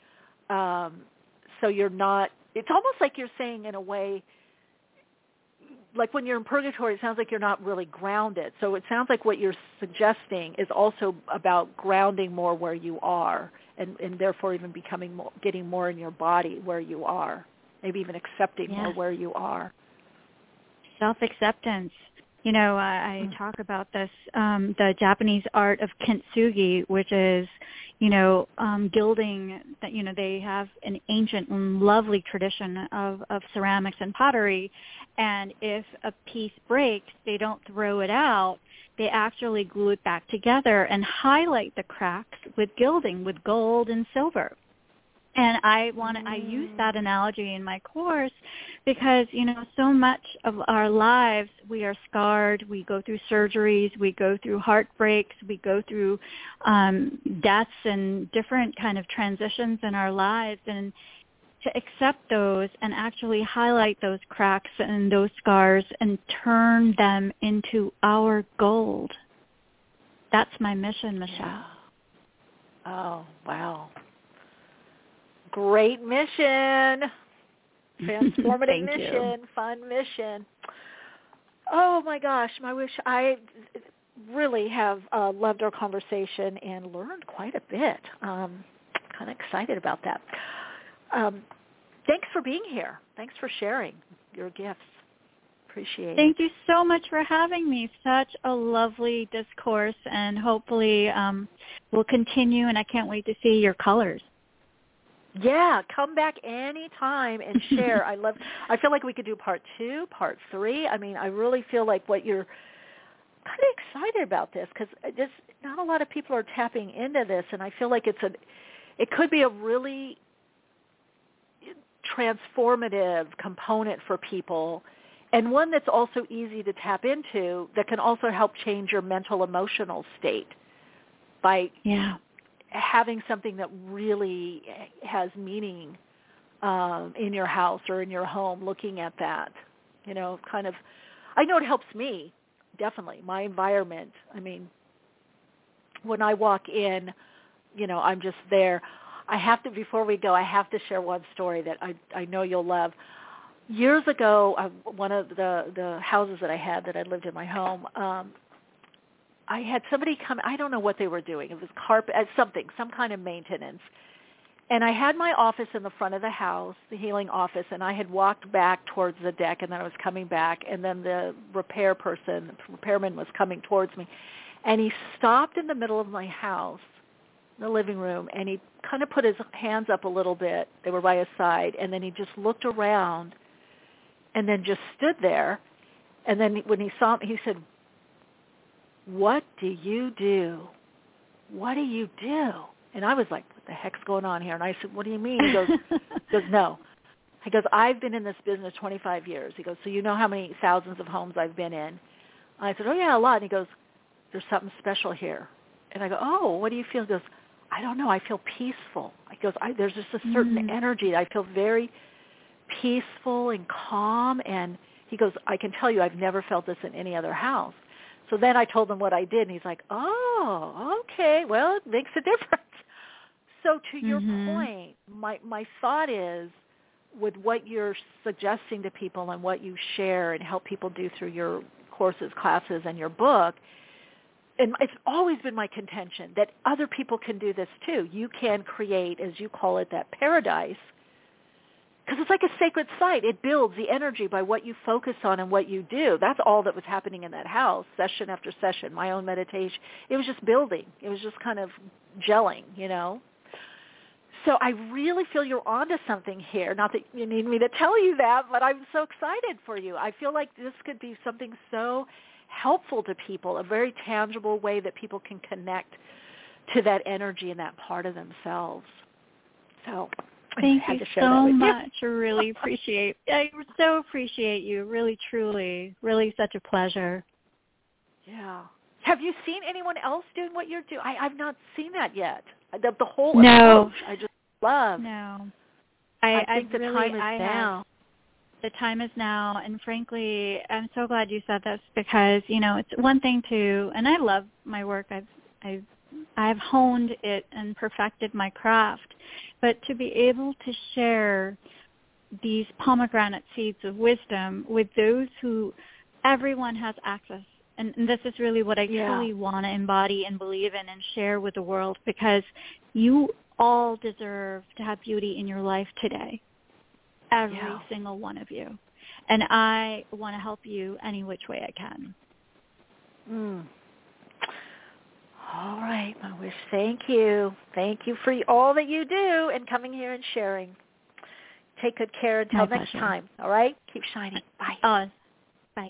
So you're not, it's almost like you're saying in a way, like when you're in purgatory, it sounds like you're not really grounded. So it sounds like what you're suggesting is also about grounding more where you are, and therefore even getting more in your body where you are, maybe even accepting more where you are. Self-acceptance. I talk about this, the Japanese art of kintsugi, which is, gilding. That they have an ancient and lovely tradition of ceramics and pottery, and if a piece breaks, they don't throw it out. They actually glue it back together and highlight the cracks with gilding, with gold and silver. And I use that analogy in my course because, so much of our lives, we are scarred, we go through surgeries, we go through heartbreaks, we go through deaths and different kind of transitions in our lives. And to accept those and actually highlight those cracks and those scars and turn them into our gold. That's my mission, Michelle. Oh, wow. Great mission. Transformative mission. Fun mission. Oh my gosh, I really have loved our conversation and learned quite a bit. Kind of excited about that. Thanks for being here. Thanks for sharing your gifts. Appreciate it. Thank you so much for having me. Such a lovely discourse, and hopefully we'll continue, and I can't wait to see your colors. Yeah, come back anytime and share. I feel like we could do part 2, part 3. I mean, I really feel like what you're kind of excited about this because just not a lot of people are tapping into this, and I feel like it could be a really transformative component for people, and one that's also easy to tap into that can also help change your mental emotional state by having something that really has meaning in your house or in your home, looking at that, kind of, I know it helps me, definitely, my environment. I mean, when I walk in, I'm just there. I have to, before we go, I have to share one story that I know you'll love. Years ago, one of the houses that I had that I lived in my home, I had somebody come, I don't know what they were doing. It was some kind of maintenance. And I had my office in the front of the house, the healing office, and I had walked back towards the deck, and then I was coming back, and then the repairman was coming towards me. And he stopped in the middle of my house, the living room, and he kind of put his hands up a little bit. They were by his side, and then he just looked around and then just stood there. And then when he saw me, he said, "What do you do? What do you do?" And I was like, what the heck's going on here? And I said, what do you mean? He goes, no. He goes, I've been in this business 25 years. He goes, so you know how many thousands of homes I've been in? I said, oh, yeah, a lot. And he goes, there's something special here. And I go, oh, what do you feel? He goes, I don't know. I feel peaceful. He goes, there's just a certain energy. I feel very peaceful and calm. And he goes, I can tell you I've never felt this in any other house. So then I told him what I did, and he's like, oh, okay, well, it makes a difference. So to your point, my thought is, with what you're suggesting to people and what you share and help people do through your courses, classes, and your book, and it's always been my contention that other people can do this too. You can create, as you call it, that paradise, because it's like a sacred site. It builds the energy by what you focus on and what you do. That's all that was happening in that house, session after session, my own meditation. It was just building. It was just kind of gelling, So I really feel you're onto something here. Not that you need me to tell you that, but I'm so excited for you. I feel like this could be something so helpful to people, a very tangible way that people can connect to that energy and that part of themselves. So thank you so much. I really appreciate you. Really, truly, really such a pleasure. Yeah. Have you seen anyone else doing what you're doing? I've not seen that yet. The whole approach I just love. No. I think the time is now. The time is now, and frankly, I'm so glad you said this because, it's one thing to, and I love my work. I've honed it and perfected my craft, but to be able to share these pomegranate seeds of wisdom with those who everyone has access. And this is really what I truly want to embody and believe in and share with the world, because you all deserve to have beauty in your life today, every single one of you. And I want to help you any which way I can. All right, my wish. Thank you. Thank you for all that you do and coming here and sharing. Take good care until next time. All right? Keep shining. Bye. Bye.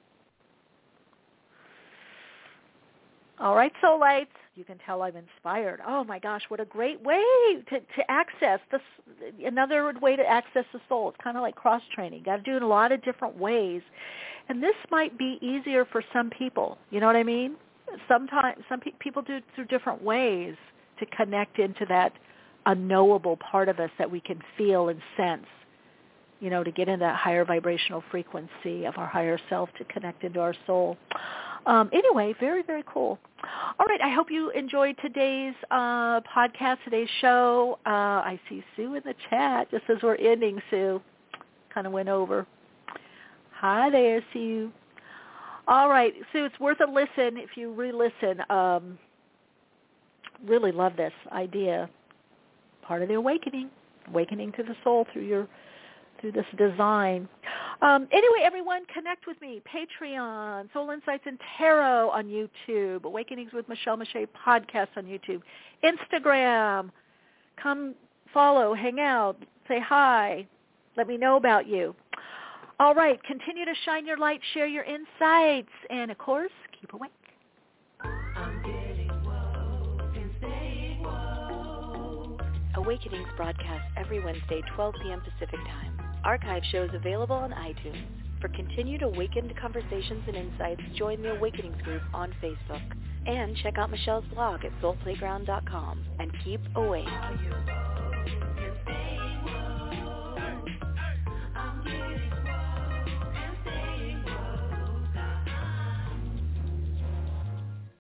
All right, Soul Lights. You can tell I'm inspired. Oh, my gosh, what a great way to access this. Another way to access the soul. It's kind of like cross-training. Got to do it in a lot of different ways. And this might be easier for some people. You know what I mean? Sometimes some people do it through different ways to connect into that unknowable part of us that we can feel and sense, to get in that higher vibrational frequency of our higher self, to connect into our soul. Anyway, very, very cool. All right, I hope you enjoyed today's podcast, today's show. I see Sue in the chat just as we're ending, Sue. Kind of went over. Hi there, Sue. All right, Sue, it's worth a listen if you re-listen. Really love this idea. Part of the awakening to the soul through this design. Anyway, everyone, connect with me. Patreon, Soul Insights and Tarot on YouTube, Awakenings with Michelle Miche podcast on YouTube, Instagram. Come follow, hang out, say hi. Let me know about you. All right, continue to shine your light, share your insights, and, of course, keep awake. I'm getting woke and staying woke. Awakenings broadcasts every Wednesday, 12 p.m. Pacific Time. Archive shows available on iTunes. For continued awakened conversations and insights, join the Awakenings group on Facebook. And check out Michelle's blog at soulplayground.com. And keep awake.